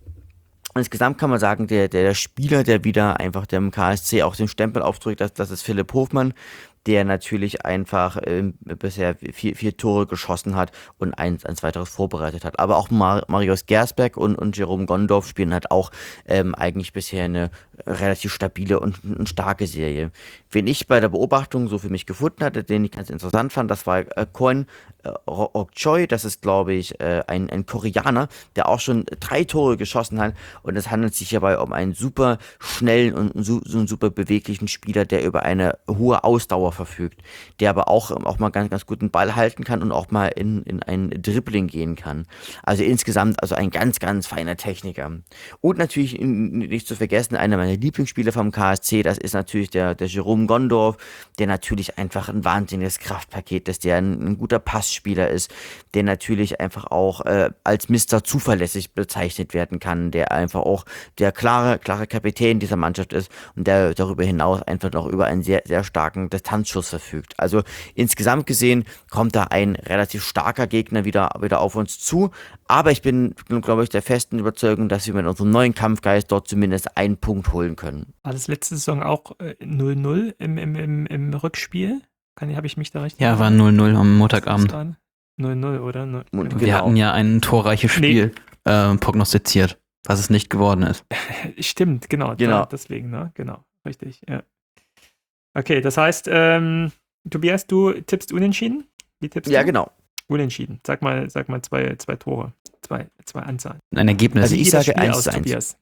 Insgesamt kann man sagen, der, der Spieler, der wieder einfach dem K S C auch den Stempel aufdrückt, das, das ist Philipp Hofmann. der natürlich einfach ähm, bisher vier, vier Tore geschossen hat und eins, eins weiteres vorbereitet hat. Aber auch Mar- Marius Gersbeck und, und Jerome Gondorf spielen halt auch ähm, eigentlich bisher eine relativ stabile und, und starke Serie. Wen ich bei der Beobachtung so für mich gefunden hatte, den ich ganz interessant fand, das war äh, Koen äh, Ok Choi. Das ist, glaube ich, äh, ein, ein Koreaner, der auch schon drei Tore geschossen hat. Und es handelt sich hierbei um einen super schnellen und so, so einen super beweglichen Spieler, der über eine hohe Ausdauer verfügt, der aber auch, auch mal ganz, ganz guten Ball halten kann und auch mal in, in ein Dribbling gehen kann. Also insgesamt also ein ganz, ganz feiner Techniker. Und natürlich nicht zu vergessen, einer meiner Lieblingsspieler vom K S C, das ist natürlich der, der Jerome Gondorf, der natürlich einfach ein wahnsinniges Kraftpaket ist, der ein, ein guter Passspieler ist, der natürlich einfach auch äh, als Mister Zuverlässig bezeichnet werden kann, der einfach auch der klare, klare Kapitän dieser Mannschaft ist und der darüber hinaus einfach noch über einen sehr, sehr starken Distanzschuss verfügt. Also insgesamt gesehen kommt da ein relativ starker Gegner wieder, wieder auf uns zu, aber ich bin, glaube ich, der festen Überzeugung, dass wir mit unserem neuen Kampfgeist dort zumindest einen Punkt holen können. War das letzte Saison auch äh, null null im, im, im, im Rückspiel? Habe ich mich da richtig Ja, war erinnert? null null am Das Montagabend. war null null, oder? Null- Und genau. Wir Genau. hatten ja ein torreiches Spiel äh, prognostiziert, was es nicht geworden ist. Stimmt, genau. Genau. Da, deswegen, ne? Genau, richtig, ja. Okay, das heißt, ähm, Tobias, du tippst unentschieden? Wie tippst Ja, du? genau. Unentschieden. Sag mal, sag mal zwei, zwei Tore. Zwei, zwei Anzahlen. Ein Ergebnis. Also Wie ich geht das sage Spiel eins aus, zu eins. Tobias?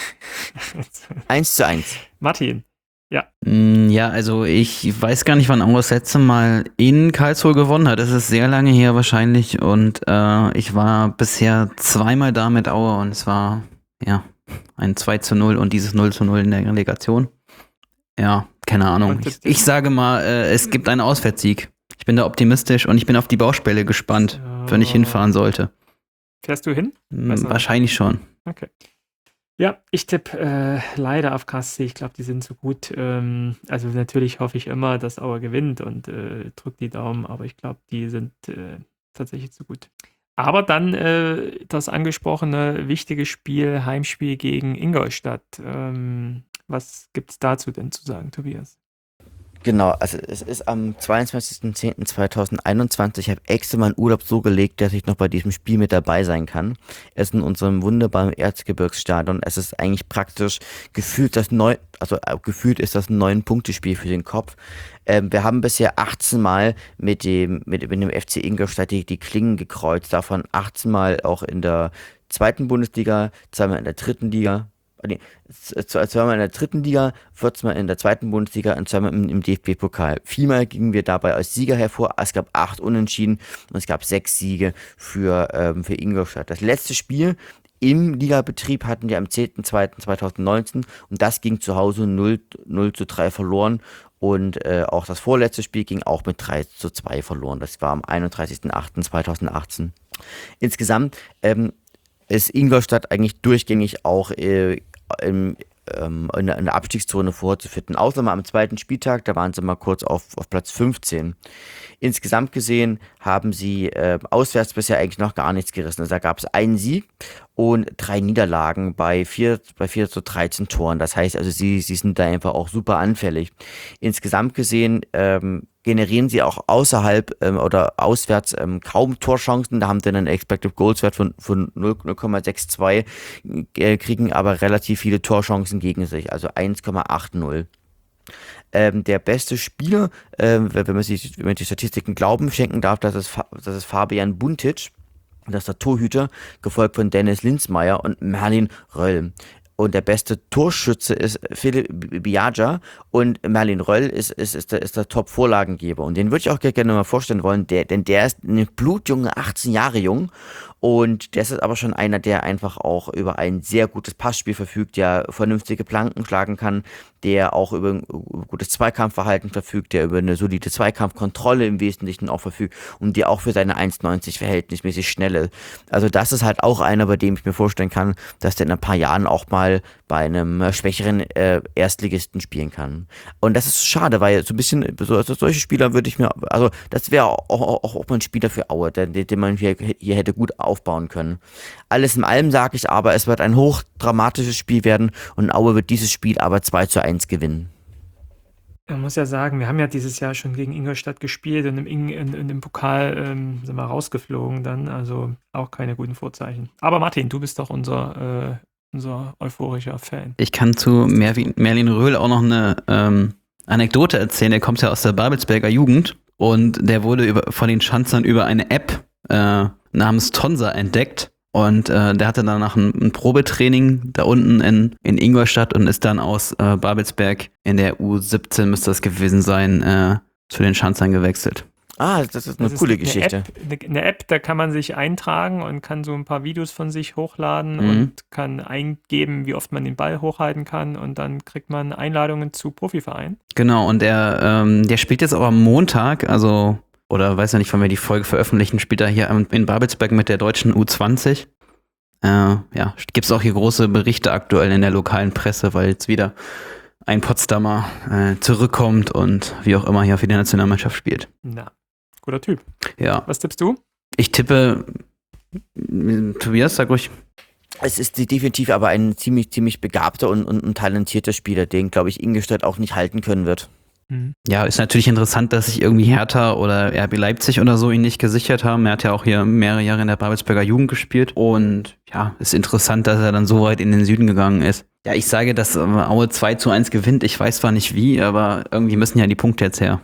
Eins zu eins. Martin. Mm, Ja, also ich weiß gar nicht, wann Aue das letzte Mal in Karlsruhe gewonnen hat. Das ist sehr lange her wahrscheinlich und äh, ich war bisher zweimal da mit Aue und es war ja ein zwei zu null und dieses null zu null in der Relegation. Ja, keine Ahnung. Und Ich, das- ich sage mal, äh, es gibt einen Auswärtssieg. Ich bin da optimistisch und ich bin auf die Baustelle gespannt, wenn ich So. hinfahren sollte. Fährst du hin? Mm, Weiß noch nicht. Wahrscheinlich schon. Okay. Ja, ich tippe äh, leider auf K S C. Ich glaube, die sind so gut. Ähm, also natürlich hoffe ich immer, dass Auer gewinnt und äh, drückt die Daumen, aber ich glaube, die sind äh, tatsächlich zu gut. Aber dann äh, das angesprochene wichtige Spiel, Heimspiel gegen Ingolstadt. Ähm, was gibt es dazu denn zu sagen, Tobias? Genau, also es ist am zweiundzwanzigsten zehnten zweitausendeinundzwanzig. Ich habe extra meinen Urlaub so gelegt, dass ich noch bei diesem Spiel mit dabei sein kann. Es ist in unserem wunderbaren Erzgebirgsstadion. Es ist eigentlich praktisch gefühlt das neun, also äh, gefühlt ist das ein neun-Punkte-Spiel für den Kopf. Ähm, wir haben bisher achtzehn Mal mit dem, mit, mit dem F C Ingolstadt die, die Klingen gekreuzt, davon achtzehn Mal auch in der zweiten Bundesliga, zweimal in der dritten Liga. Nee, z- zweimal in der dritten Liga, vierzehn Mal in der zweiten Bundesliga und zweimal im, im D F B-Pokal. Viermal gingen wir dabei als Sieger hervor. Es gab acht Unentschieden und es gab sechs Siege für, ähm, für Ingolstadt. Das letzte Spiel im Ligabetrieb hatten wir am zehnten zweiten zweitausendneunzehn und das ging zu Hause null zu drei verloren. Und äh, auch das vorletzte Spiel ging auch mit drei zu zwei verloren. Das war am einunddreißigsten achten zweitausendachtzehn. Insgesamt ähm, ist Ingolstadt eigentlich durchgängig auch äh, im, ähm, in, der, in der Abstiegszone vorzufinden. Außer mal am zweiten Spieltag, da waren sie mal kurz auf, auf Platz fünfzehn. Insgesamt gesehen haben sie äh, auswärts bisher eigentlich noch gar nichts gerissen. Also da gab es einen Sieg und drei Niederlagen bei vier, bei vier zu dreizehn Toren. Das heißt also, sie, sie sind da einfach auch super anfällig. Insgesamt gesehen ähm, generieren sie auch außerhalb ähm, oder auswärts ähm, kaum Torchancen. Da haben sie einen Expected Goals Wert von, von null Komma zweiundsechzig, äh, kriegen aber relativ viele Torchancen gegen sich, also eins Komma achtzig. Ähm, der beste Spieler, ähm, wenn man sich wenn man die Statistiken Glauben schenken darf, das ist, Fa- das ist Fabian Buntic. Das ist der Torhüter, gefolgt von Dennis Linsmeier und Merlin Röll. Und der beste Torschütze ist Philipp Biaggia und Merlin Röll ist, ist, ist der, ist der Top-Vorlagengeber. Und den würde ich auch gerne mal vorstellen wollen, der, denn der ist eine blutjunge, achtzehn Jahre jung. Und der ist aber schon einer, der einfach auch über ein sehr gutes Passspiel verfügt, der vernünftige Planken schlagen kann, der auch über ein gutes Zweikampfverhalten verfügt, der über eine solide Zweikampfkontrolle im Wesentlichen auch verfügt und der auch für seine eins neunzig verhältnismäßig schnell ist. Also das ist halt auch einer, bei dem ich mir vorstellen kann, dass der in ein paar Jahren auch mal bei einem äh, schwächeren äh, Erstligisten spielen kann. Und das ist schade, weil so ein bisschen, so, also solche Spieler würde ich mir, also das wäre auch, auch, auch mal ein Spieler für Aue, den, den man hier, hier hätte gut aufbauen können. Alles in allem sage ich aber, es wird ein hochdramatisches Spiel werden und Aue wird dieses Spiel aber zwei zu eins gewinnen. Man muss ja sagen, wir haben ja dieses Jahr schon gegen Ingolstadt gespielt und im, In in, in, im Pokal ähm, sind wir rausgeflogen dann, also auch keine guten Vorzeichen. Aber Martin, du bist doch unser, äh, unser euphorischer Fan. Ich kann zu Merwin, Merlin Röhl auch noch eine ähm, Anekdote erzählen. Der kommt ja aus der Babelsberger Jugend und der wurde über, von den Schanzern über eine App äh, namens Tonsa entdeckt. Und äh, der hatte danach ein, ein Probetraining da unten in, in Ingolstadt und ist dann aus äh, Babelsberg in der U siebzehn, müsste das gewesen sein, äh, zu den Schanzern gewechselt. Ah, das ist eine Das coole ist eine Geschichte. App, eine, eine App, da kann man sich eintragen und kann so ein paar Videos von sich hochladen Mhm. und kann eingeben, wie oft man den Ball hochhalten kann und dann kriegt man Einladungen zu Profivereinen. Genau, und der, ähm, der spielt jetzt auch am Montag, also, oder weiß ja nicht, wann wir die Folge veröffentlichen, spielt er hier am- in Babelsberg mit der deutschen U zwanzig. Äh, ja, gibt es auch hier große Berichte aktuell in der lokalen Presse, weil jetzt wieder ein Potsdamer äh, zurückkommt und wie auch immer hier für die Nationalmannschaft spielt. Na, guter Typ. Ja, Was tippst du? ich tippe, äh, Tobias, sag ruhig. Es ist die- definitiv aber ein ziemlich, ziemlich begabter und, und ein talentierter Spieler, den, glaube ich, Ingolstadt auch nicht halten können wird. Hm. Ja, ist natürlich interessant, dass sich irgendwie Hertha oder R B Leipzig oder so ihn nicht gesichert haben. Er hat ja auch hier mehrere Jahre in der Babelsberger Jugend gespielt. Und ja, ist interessant, dass er dann so weit in den Süden gegangen ist. Ja, ich sage, dass äh, Aue zwei zu eins gewinnt. Ich weiß zwar nicht wie, aber irgendwie müssen ja die Punkte jetzt her.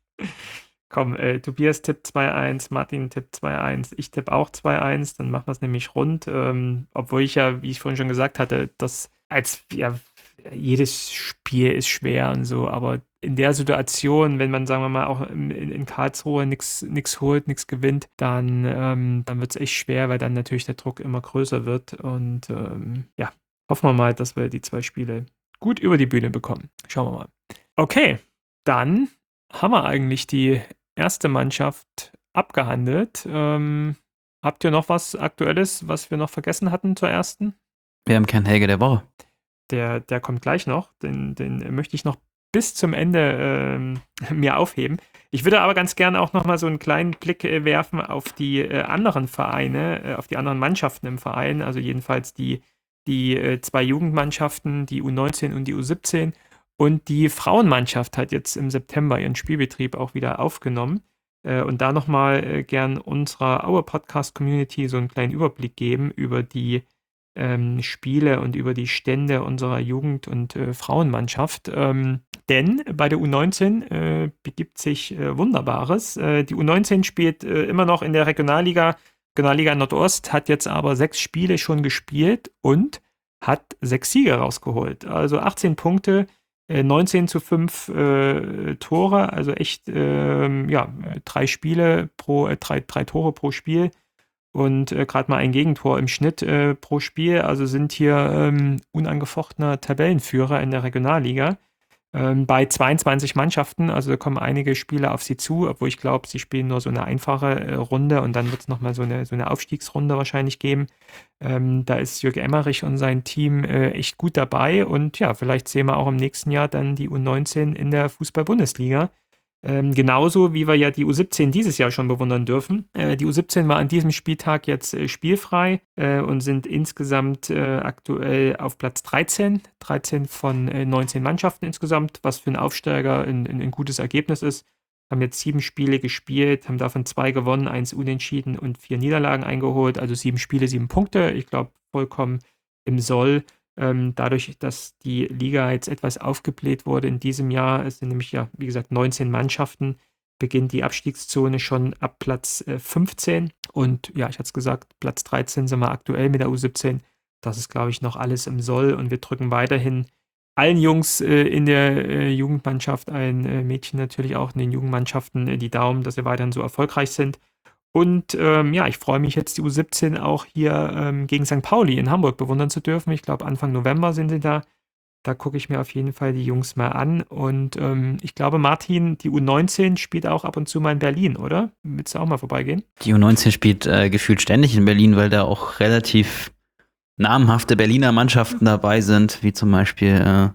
Komm, äh, Tobias tippt zwei eins, Martin tippt zwei eins, ich tippe auch zwei eins, dann machen wir es nämlich rund. Ähm, obwohl ich ja, wie ich vorhin schon gesagt hatte, das als, ja, jedes Spiel ist schwer und so, aber in der Situation, wenn man, sagen wir mal, auch in, in Karlsruhe nichts holt, nichts gewinnt, dann, ähm, dann wird es echt schwer, weil dann natürlich der Druck immer größer wird. Und ähm, ja, hoffen wir mal, dass wir die zwei Spiele gut über die Bühne bekommen. Schauen wir mal. Okay, dann haben wir eigentlich die erste Mannschaft abgehandelt. Ähm, habt ihr noch was Aktuelles, was wir noch vergessen hatten zur ersten? Wir haben keinen Helge der Woche. Der, der kommt gleich noch. Den, den möchte ich noch bis zum Ende ähm, mir aufheben. Ich würde aber ganz gerne auch noch mal so einen kleinen Blick äh, werfen auf die äh, anderen Vereine, äh, auf die anderen Mannschaften im Verein, also jedenfalls die, die äh, zwei Jugendmannschaften, die U neunzehn und die U siebzehn. Und die Frauenmannschaft hat jetzt im September ihren Spielbetrieb auch wieder aufgenommen. Äh, und da nochmal äh, gern unserer Aue Podcast-Community so einen kleinen Überblick geben über die ähm, Spiele und über die Stände unserer Jugend- und äh, Frauenmannschaft. Ähm, denn bei der U neunzehn äh, begibt sich äh, Wunderbares. Äh, die U neunzehn spielt äh, immer noch in der Regionalliga, Regionalliga Nordost, hat jetzt aber sechs Spiele schon gespielt und hat sechs Siege rausgeholt. Also achtzehn Punkte, äh, neunzehn zu fünf äh, Tore, also echt ähm, ja, drei Spiele pro, äh, drei, drei Tore pro Spiel. Und äh, gerade mal ein Gegentor im Schnitt äh, pro Spiel. Also sind hier ähm, unangefochtener Tabellenführer in der Regionalliga. Ähm, bei zweiundzwanzig Mannschaften, also da kommen einige Spieler auf sie zu, obwohl ich glaube, sie spielen nur so eine einfache äh, Runde und dann wird es nochmal so eine, so eine Aufstiegsrunde wahrscheinlich geben. Ähm, da ist Jürgen Emmerich und sein Team äh, echt gut dabei und ja, vielleicht sehen wir auch im nächsten Jahr dann die U neunzehn in der Fußball-Bundesliga. Ähm, genauso wie wir ja die U siebzehn dieses Jahr schon bewundern dürfen. Äh, die U siebzehn war an diesem Spieltag jetzt äh, spielfrei äh, und sind insgesamt äh, aktuell auf Platz dreizehn. dreizehn von äh, neunzehn Mannschaften insgesamt, was für einen Aufsteiger ein, ein, ein gutes Ergebnis ist. Haben jetzt sieben Spiele gespielt, haben davon zwei gewonnen, eins unentschieden und vier Niederlagen eingeholt. Also sieben Spiele, sieben Punkte. Ich glaube, vollkommen im Soll. Ähm, dadurch, dass die Liga jetzt etwas aufgebläht wurde in diesem Jahr, es sind nämlich ja, wie gesagt, neunzehn Mannschaften, beginnt die Abstiegszone schon ab Platz äh, fünfzehn. Und ja, ich hatte es gesagt, Platz dreizehn sind wir aktuell mit der U siebzehn. Das ist, glaube ich, noch alles im Soll. Und wir drücken weiterhin allen Jungs äh, in der äh, Jugendmannschaft, allen äh, Mädchen natürlich auch in den Jugendmannschaften äh, die Daumen, dass sie weiterhin so erfolgreich sind. Und ähm, ja, ich freue mich jetzt, die U siebzehn auch hier ähm, gegen Sankt Pauli in Hamburg bewundern zu dürfen. Ich glaube, Anfang November sind sie da. Da gucke ich mir auf jeden Fall die Jungs mal an. Und ähm, ich glaube, Martin, die U neunzehn spielt auch ab und zu mal in Berlin, oder? Willst du auch mal vorbeigehen? Die U neunzehn spielt äh, gefühlt ständig in Berlin, weil da auch relativ namhafte Berliner Mannschaften dabei sind, wie zum Beispiel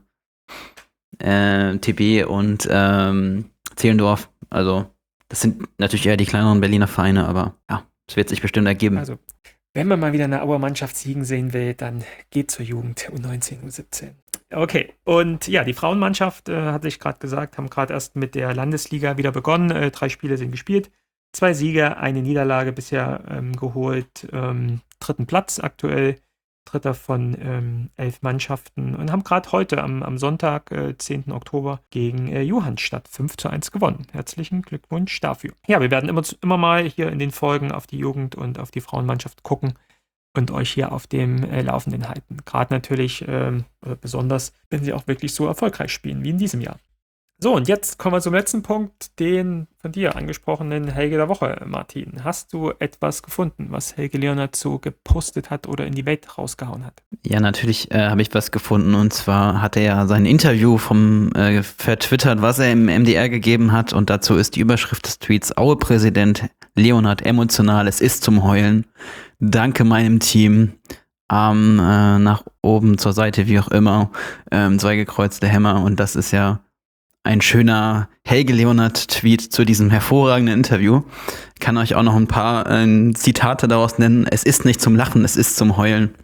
äh, äh, T B und ähm, Zehlendorf. Also das sind natürlich eher die kleineren Berliner Vereine, aber ja, es wird sich bestimmt ergeben. Also, wenn man mal wieder eine Auer Mannschaft siegen sehen will, dann geht zur Jugend U neunzehn, U siebzehn. Okay, und ja, die Frauenmannschaft, äh, hatte ich gerade gesagt, haben gerade erst mit der Landesliga wieder begonnen. Äh, drei Spiele sind gespielt. Zwei Siege, eine Niederlage bisher ähm, geholt. Ähm, dritten Platz aktuell. Dritter von ähm, elf Mannschaften und haben gerade heute am, am Sonntag, äh, zehnten Oktober, gegen äh, Johannstadt fünf zu eins gewonnen. Herzlichen Glückwunsch dafür. Ja, wir werden immer, zu- immer mal hier in den Folgen auf die Jugend und auf die Frauenmannschaft gucken und euch hier auf dem äh, Laufenden halten. Gerade natürlich, ähm, oder besonders, wenn sie auch wirklich so erfolgreich spielen wie in diesem Jahr. So, und jetzt kommen wir zum letzten Punkt, den von dir angesprochenen Helge der Woche, Martin. Hast du etwas gefunden, was Helge Leonard so gepostet hat oder in die Welt rausgehauen hat? Ja, natürlich äh, habe ich was gefunden und zwar hat er ja sein Interview vom äh, vertwittert, was er im M D R gegeben hat und dazu ist die Überschrift des Tweets: Aue-Präsident Leonard emotional, es ist zum Heulen. Danke meinem Team. Arm äh, nach oben, zur Seite, wie auch immer. Ähm, zwei gekreuzte Hämmer und das ist ja ein schöner Helge Leonard-Tweet zu diesem hervorragenden Interview. Ich kann euch auch noch ein paar äh, Zitate daraus nennen. Es ist nicht zum Lachen, es ist zum Heulen.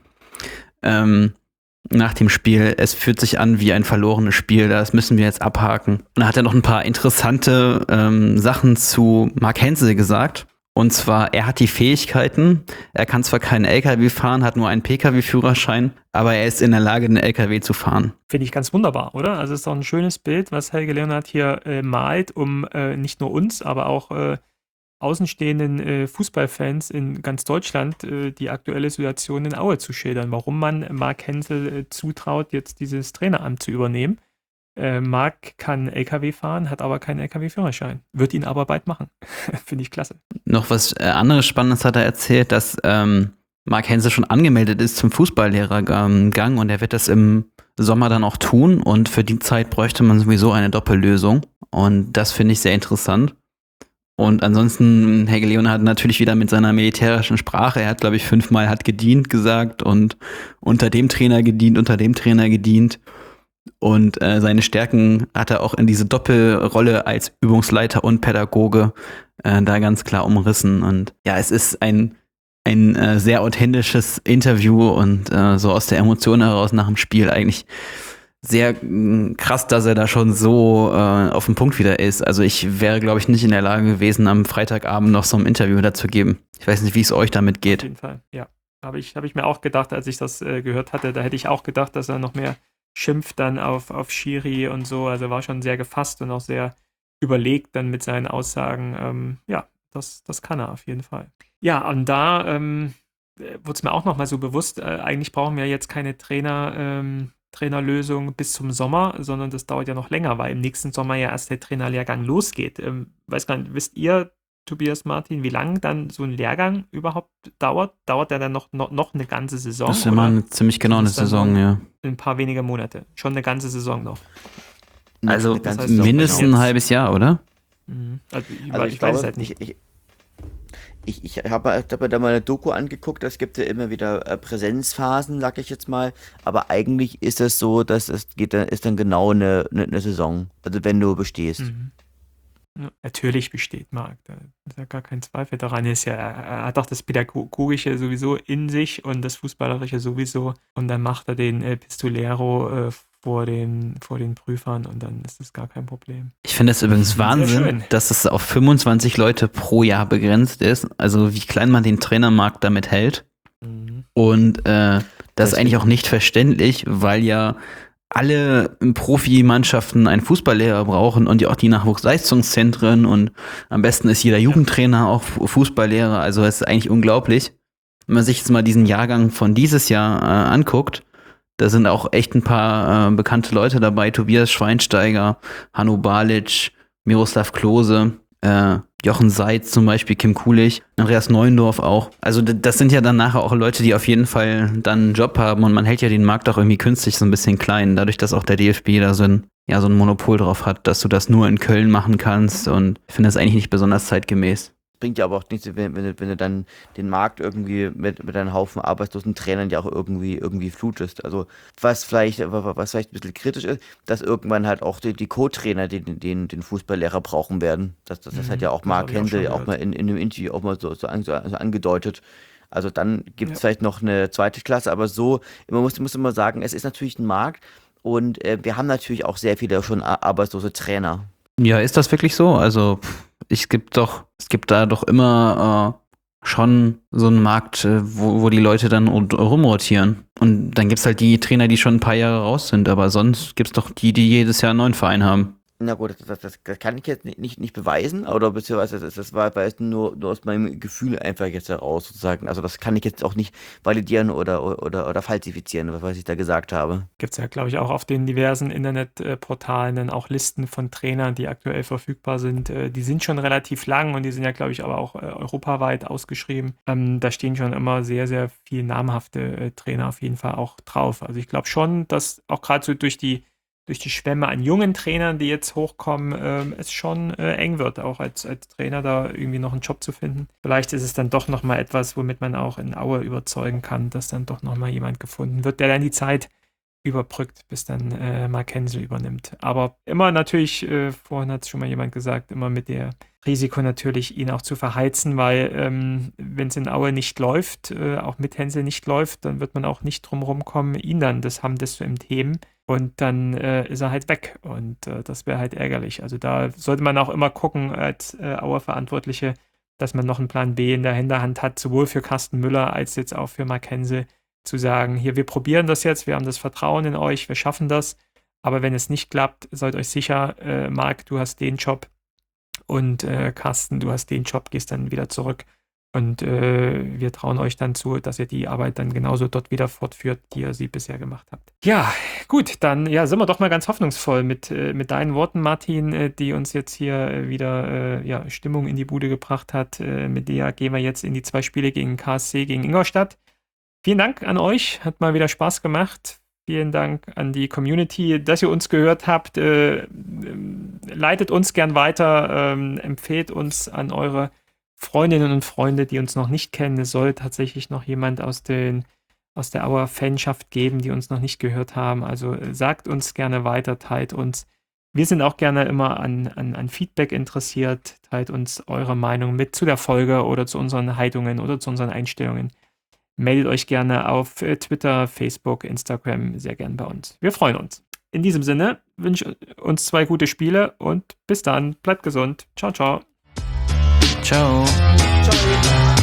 Ähm, nach dem Spiel, es fühlt sich an wie ein verlorenes Spiel, das müssen wir jetzt abhaken. Und da hat er noch ein paar interessante ähm, Sachen zu Mark Hensel gesagt. Und zwar, er hat die Fähigkeiten, er kann zwar keinen L K W fahren, hat nur einen P K W-Führerschein, aber er ist in der Lage, einen L K W zu fahren. Finde ich ganz wunderbar, oder? Also es ist doch ein schönes Bild, was Helge Leonard hier äh, malt, um äh, nicht nur uns, aber auch äh, außenstehenden äh, Fußballfans in ganz Deutschland äh, die aktuelle Situation in Aue zu schildern, warum man Mark Hensel äh, zutraut, jetzt dieses Traineramt zu übernehmen. Äh, Marc kann L K W fahren, hat aber keinen L K W-Führerschein. Wird ihn aber bald machen. Finde ich klasse. Noch was äh, anderes Spannendes hat er erzählt, dass ähm, Mark Hensel schon angemeldet ist zum Fußballlehrergang und er wird das im Sommer dann auch tun und für die Zeit bräuchte man sowieso eine Doppellösung und das finde ich sehr interessant. Und ansonsten, Helge Leonard hat natürlich wieder mit seiner militärischen Sprache, er hat, glaube ich, fünfmal hat gedient gesagt und unter dem Trainer gedient, unter dem Trainer gedient. Und äh, seine Stärken hat er auch in diese Doppelrolle als Übungsleiter und Pädagoge äh, da ganz klar umrissen. Und ja, es ist ein, ein äh, sehr authentisches Interview und äh, so aus der Emotion heraus nach dem Spiel eigentlich sehr mh, krass, dass er da schon so äh, auf dem Punkt wieder ist. Also ich wäre, glaube ich, nicht in der Lage gewesen, am Freitagabend noch so ein Interview dazu geben. Ich weiß nicht, wie es euch damit geht. Auf jeden Fall, ja. Habe ich, hab ich mir auch gedacht, als ich das äh, gehört hatte, da hätte ich auch gedacht, dass er noch mehr schimpft dann auf, auf Schiri und so. Also war schon sehr gefasst und auch sehr überlegt dann mit seinen Aussagen. Ähm, ja, das, das kann er auf jeden Fall. Ja, und da ähm, wurde es mir auch nochmal so bewusst, äh, eigentlich brauchen wir jetzt keine Trainer, ähm, Trainerlösung bis zum Sommer, sondern das dauert ja noch länger, weil im nächsten Sommer ja erst der Trainerlehrgang losgeht. Ähm, weiß gar nicht, wisst ihr, Tobias, Martin, wie lange dann so ein Lehrgang überhaupt dauert? Dauert der dann noch, noch, noch eine ganze Saison? Das ist immer eine, ziemlich genau eine Saison, ja. Ein paar wenige Monate. Schon eine ganze Saison noch. Also Eine ganze heißt, Saison, mindestens genau. ein halbes Jahr, oder? Mhm. Also, ich, Also ich, ich weiß es glaube, halt nicht. ich, ich, ich, ich habe hab mir da mal eine Doku angeguckt, es gibt ja immer wieder äh, Präsenzphasen, sag ich jetzt mal, aber eigentlich ist es so, dass es geht dann, ist dann genau eine, eine, eine Saison, also wenn du bestehst. Mhm. Ja, natürlich besteht Marc, da ist ja gar kein Zweifel daran. Er, ist ja, er hat doch das Pädagogische sowieso in sich und das Fußballerische sowieso. Und dann macht er den äh, Pistolero äh, vor, den, vor den Prüfern und dann ist das gar kein Problem. Ich finde es übrigens Sehr Wahnsinn, schön. dass es auf fünfundzwanzig Leute pro Jahr begrenzt ist. Also wie klein man den Trainermarkt damit hält. Mhm. Und äh, das ist Deswegen- eigentlich auch nicht verständlich, weil ja alle Profimannschaften einen Fußballlehrer brauchen und ja auch die Nachwuchsleistungszentren und am besten ist jeder Jugendtrainer auch Fu- Fußballlehrer. Also es ist eigentlich unglaublich. Wenn man sich jetzt mal diesen Jahrgang von dieses Jahr äh, anguckt, da sind auch echt ein paar äh, bekannte Leute dabei. Tobias Schweinsteiger, Hanno Balic, Miroslav Klose, äh, Jochen Seitz zum Beispiel, Kim Kulich, Andreas Neuendorf auch. Also d- das sind ja dann nachher auch Leute, die auf jeden Fall dann einen Job haben und man hält ja den Markt auch irgendwie künstlich so ein bisschen klein, dadurch, dass auch der D F B da so ein, ja, so ein Monopol drauf hat, dass du das nur in Köln machen kannst und ich finde das eigentlich nicht besonders zeitgemäß. Bringt ja aber auch nichts, wenn, wenn, du, wenn du dann den Markt irgendwie mit, mit einem Haufen arbeitslosen Trainern ja auch irgendwie, irgendwie flutest. Also was vielleicht, was vielleicht ein bisschen kritisch ist, dass irgendwann halt auch die, die Co-Trainer den, den, den Fußballlehrer brauchen werden. Das, das, das Mhm, hat ja auch das Mark hab ich auch Hensel schon auch mal gehört. in, in einem Interview auch mal so, so, an, so angedeutet. Also dann gibt es Ja. vielleicht noch eine zweite Klasse, aber so, man muss, muss immer sagen, es ist natürlich ein Markt, Und äh, wir haben natürlich auch sehr viele schon a- arbeitslose Trainer. Ja, ist das wirklich so? Also, pff, es gibt doch, es gibt da doch immer äh, schon so einen Markt, äh, wo, wo die Leute dann und- rumrotieren. Und dann gibt's halt die Trainer, die schon ein paar Jahre raus sind, aber sonst gibt's doch die, die jedes Jahr einen neuen Verein haben. Na gut, das, das, das kann ich jetzt nicht, nicht, nicht beweisen, oder beziehungsweise das, das war, war jetzt nur, nur aus meinem Gefühl einfach jetzt heraus sozusagen. Also das kann ich jetzt auch nicht validieren oder, oder, oder falsifizieren, was ich da gesagt habe. Gibt es ja, glaube ich, auch auf den diversen Internetportalen dann auch Listen von Trainern, die aktuell verfügbar sind. Äh, Die sind schon relativ lang und die sind ja, glaube ich, aber auch äh, europaweit ausgeschrieben. Ähm, Da stehen schon immer sehr, sehr viel namhafte äh, Trainer auf jeden Fall auch drauf. Also ich glaube schon, dass auch gerade so durch die durch die Schwemme an jungen Trainern, die jetzt hochkommen, ähm, es schon äh, eng wird, auch als, als Trainer da irgendwie noch einen Job zu finden. Vielleicht ist es dann doch nochmal etwas, womit man auch in Aue überzeugen kann, dass dann doch nochmal jemand gefunden wird, der dann die Zeit überbrückt, bis dann äh, Mark Hensel übernimmt. Aber immer natürlich, äh, vorhin hat es schon mal jemand gesagt, immer mit der Risiko natürlich, ihn auch zu verheizen, weil ähm, wenn es in Aue nicht läuft, äh, auch mit Hensel nicht läuft, dann wird man auch nicht drum rumkommen, ihn dann das haben das so im Themen. Und dann äh, ist er halt weg. Und äh, das wäre halt ärgerlich. Also da sollte man auch immer gucken als äh, Auer-Verantwortliche, dass man noch einen Plan B in der Hinterhand hat, sowohl für Carsten Müller als jetzt auch für Mark Hensel, zu sagen, hier, wir probieren das jetzt, wir haben das Vertrauen in euch, wir schaffen das. Aber wenn es nicht klappt, seid euch sicher, äh, Marc, du hast den Job und äh, Carsten, du hast den Job, gehst dann wieder zurück. Und äh, wir trauen euch dann zu, dass ihr die Arbeit dann genauso dort wieder fortführt, die ihr sie bisher gemacht habt. Ja, gut, dann ja, sind wir doch mal ganz hoffnungsvoll mit, äh, mit deinen Worten, Martin, äh, die uns jetzt hier äh, wieder äh, ja, Stimmung in die Bude gebracht hat. Äh, mit der gehen wir jetzt in die zwei Spiele gegen K S C, gegen Ingolstadt. Vielen Dank an euch, hat mal wieder Spaß gemacht. Vielen Dank an die Community, dass ihr uns gehört habt. Äh, leitet uns gern weiter, ähm, empfehlt uns an eure Freundinnen und Freunde, die uns noch nicht kennen. Es soll tatsächlich noch jemand aus, den, aus der Auer Fanschaft geben, die uns noch nicht gehört haben. Also äh, sagt uns gerne weiter, teilt uns. Wir sind auch gerne immer an, an, an Feedback interessiert. Teilt uns eure Meinung mit zu der Folge oder zu unseren Haltungen oder zu unseren Einstellungen. Meldet euch gerne auf äh, Twitter, Facebook, Instagram sehr gern bei uns. Wir freuen uns. In diesem Sinne wünsche ich uns zwei gute Spiele und bis dann. Bleibt gesund. Ciao, ciao. Ciao. Ciao.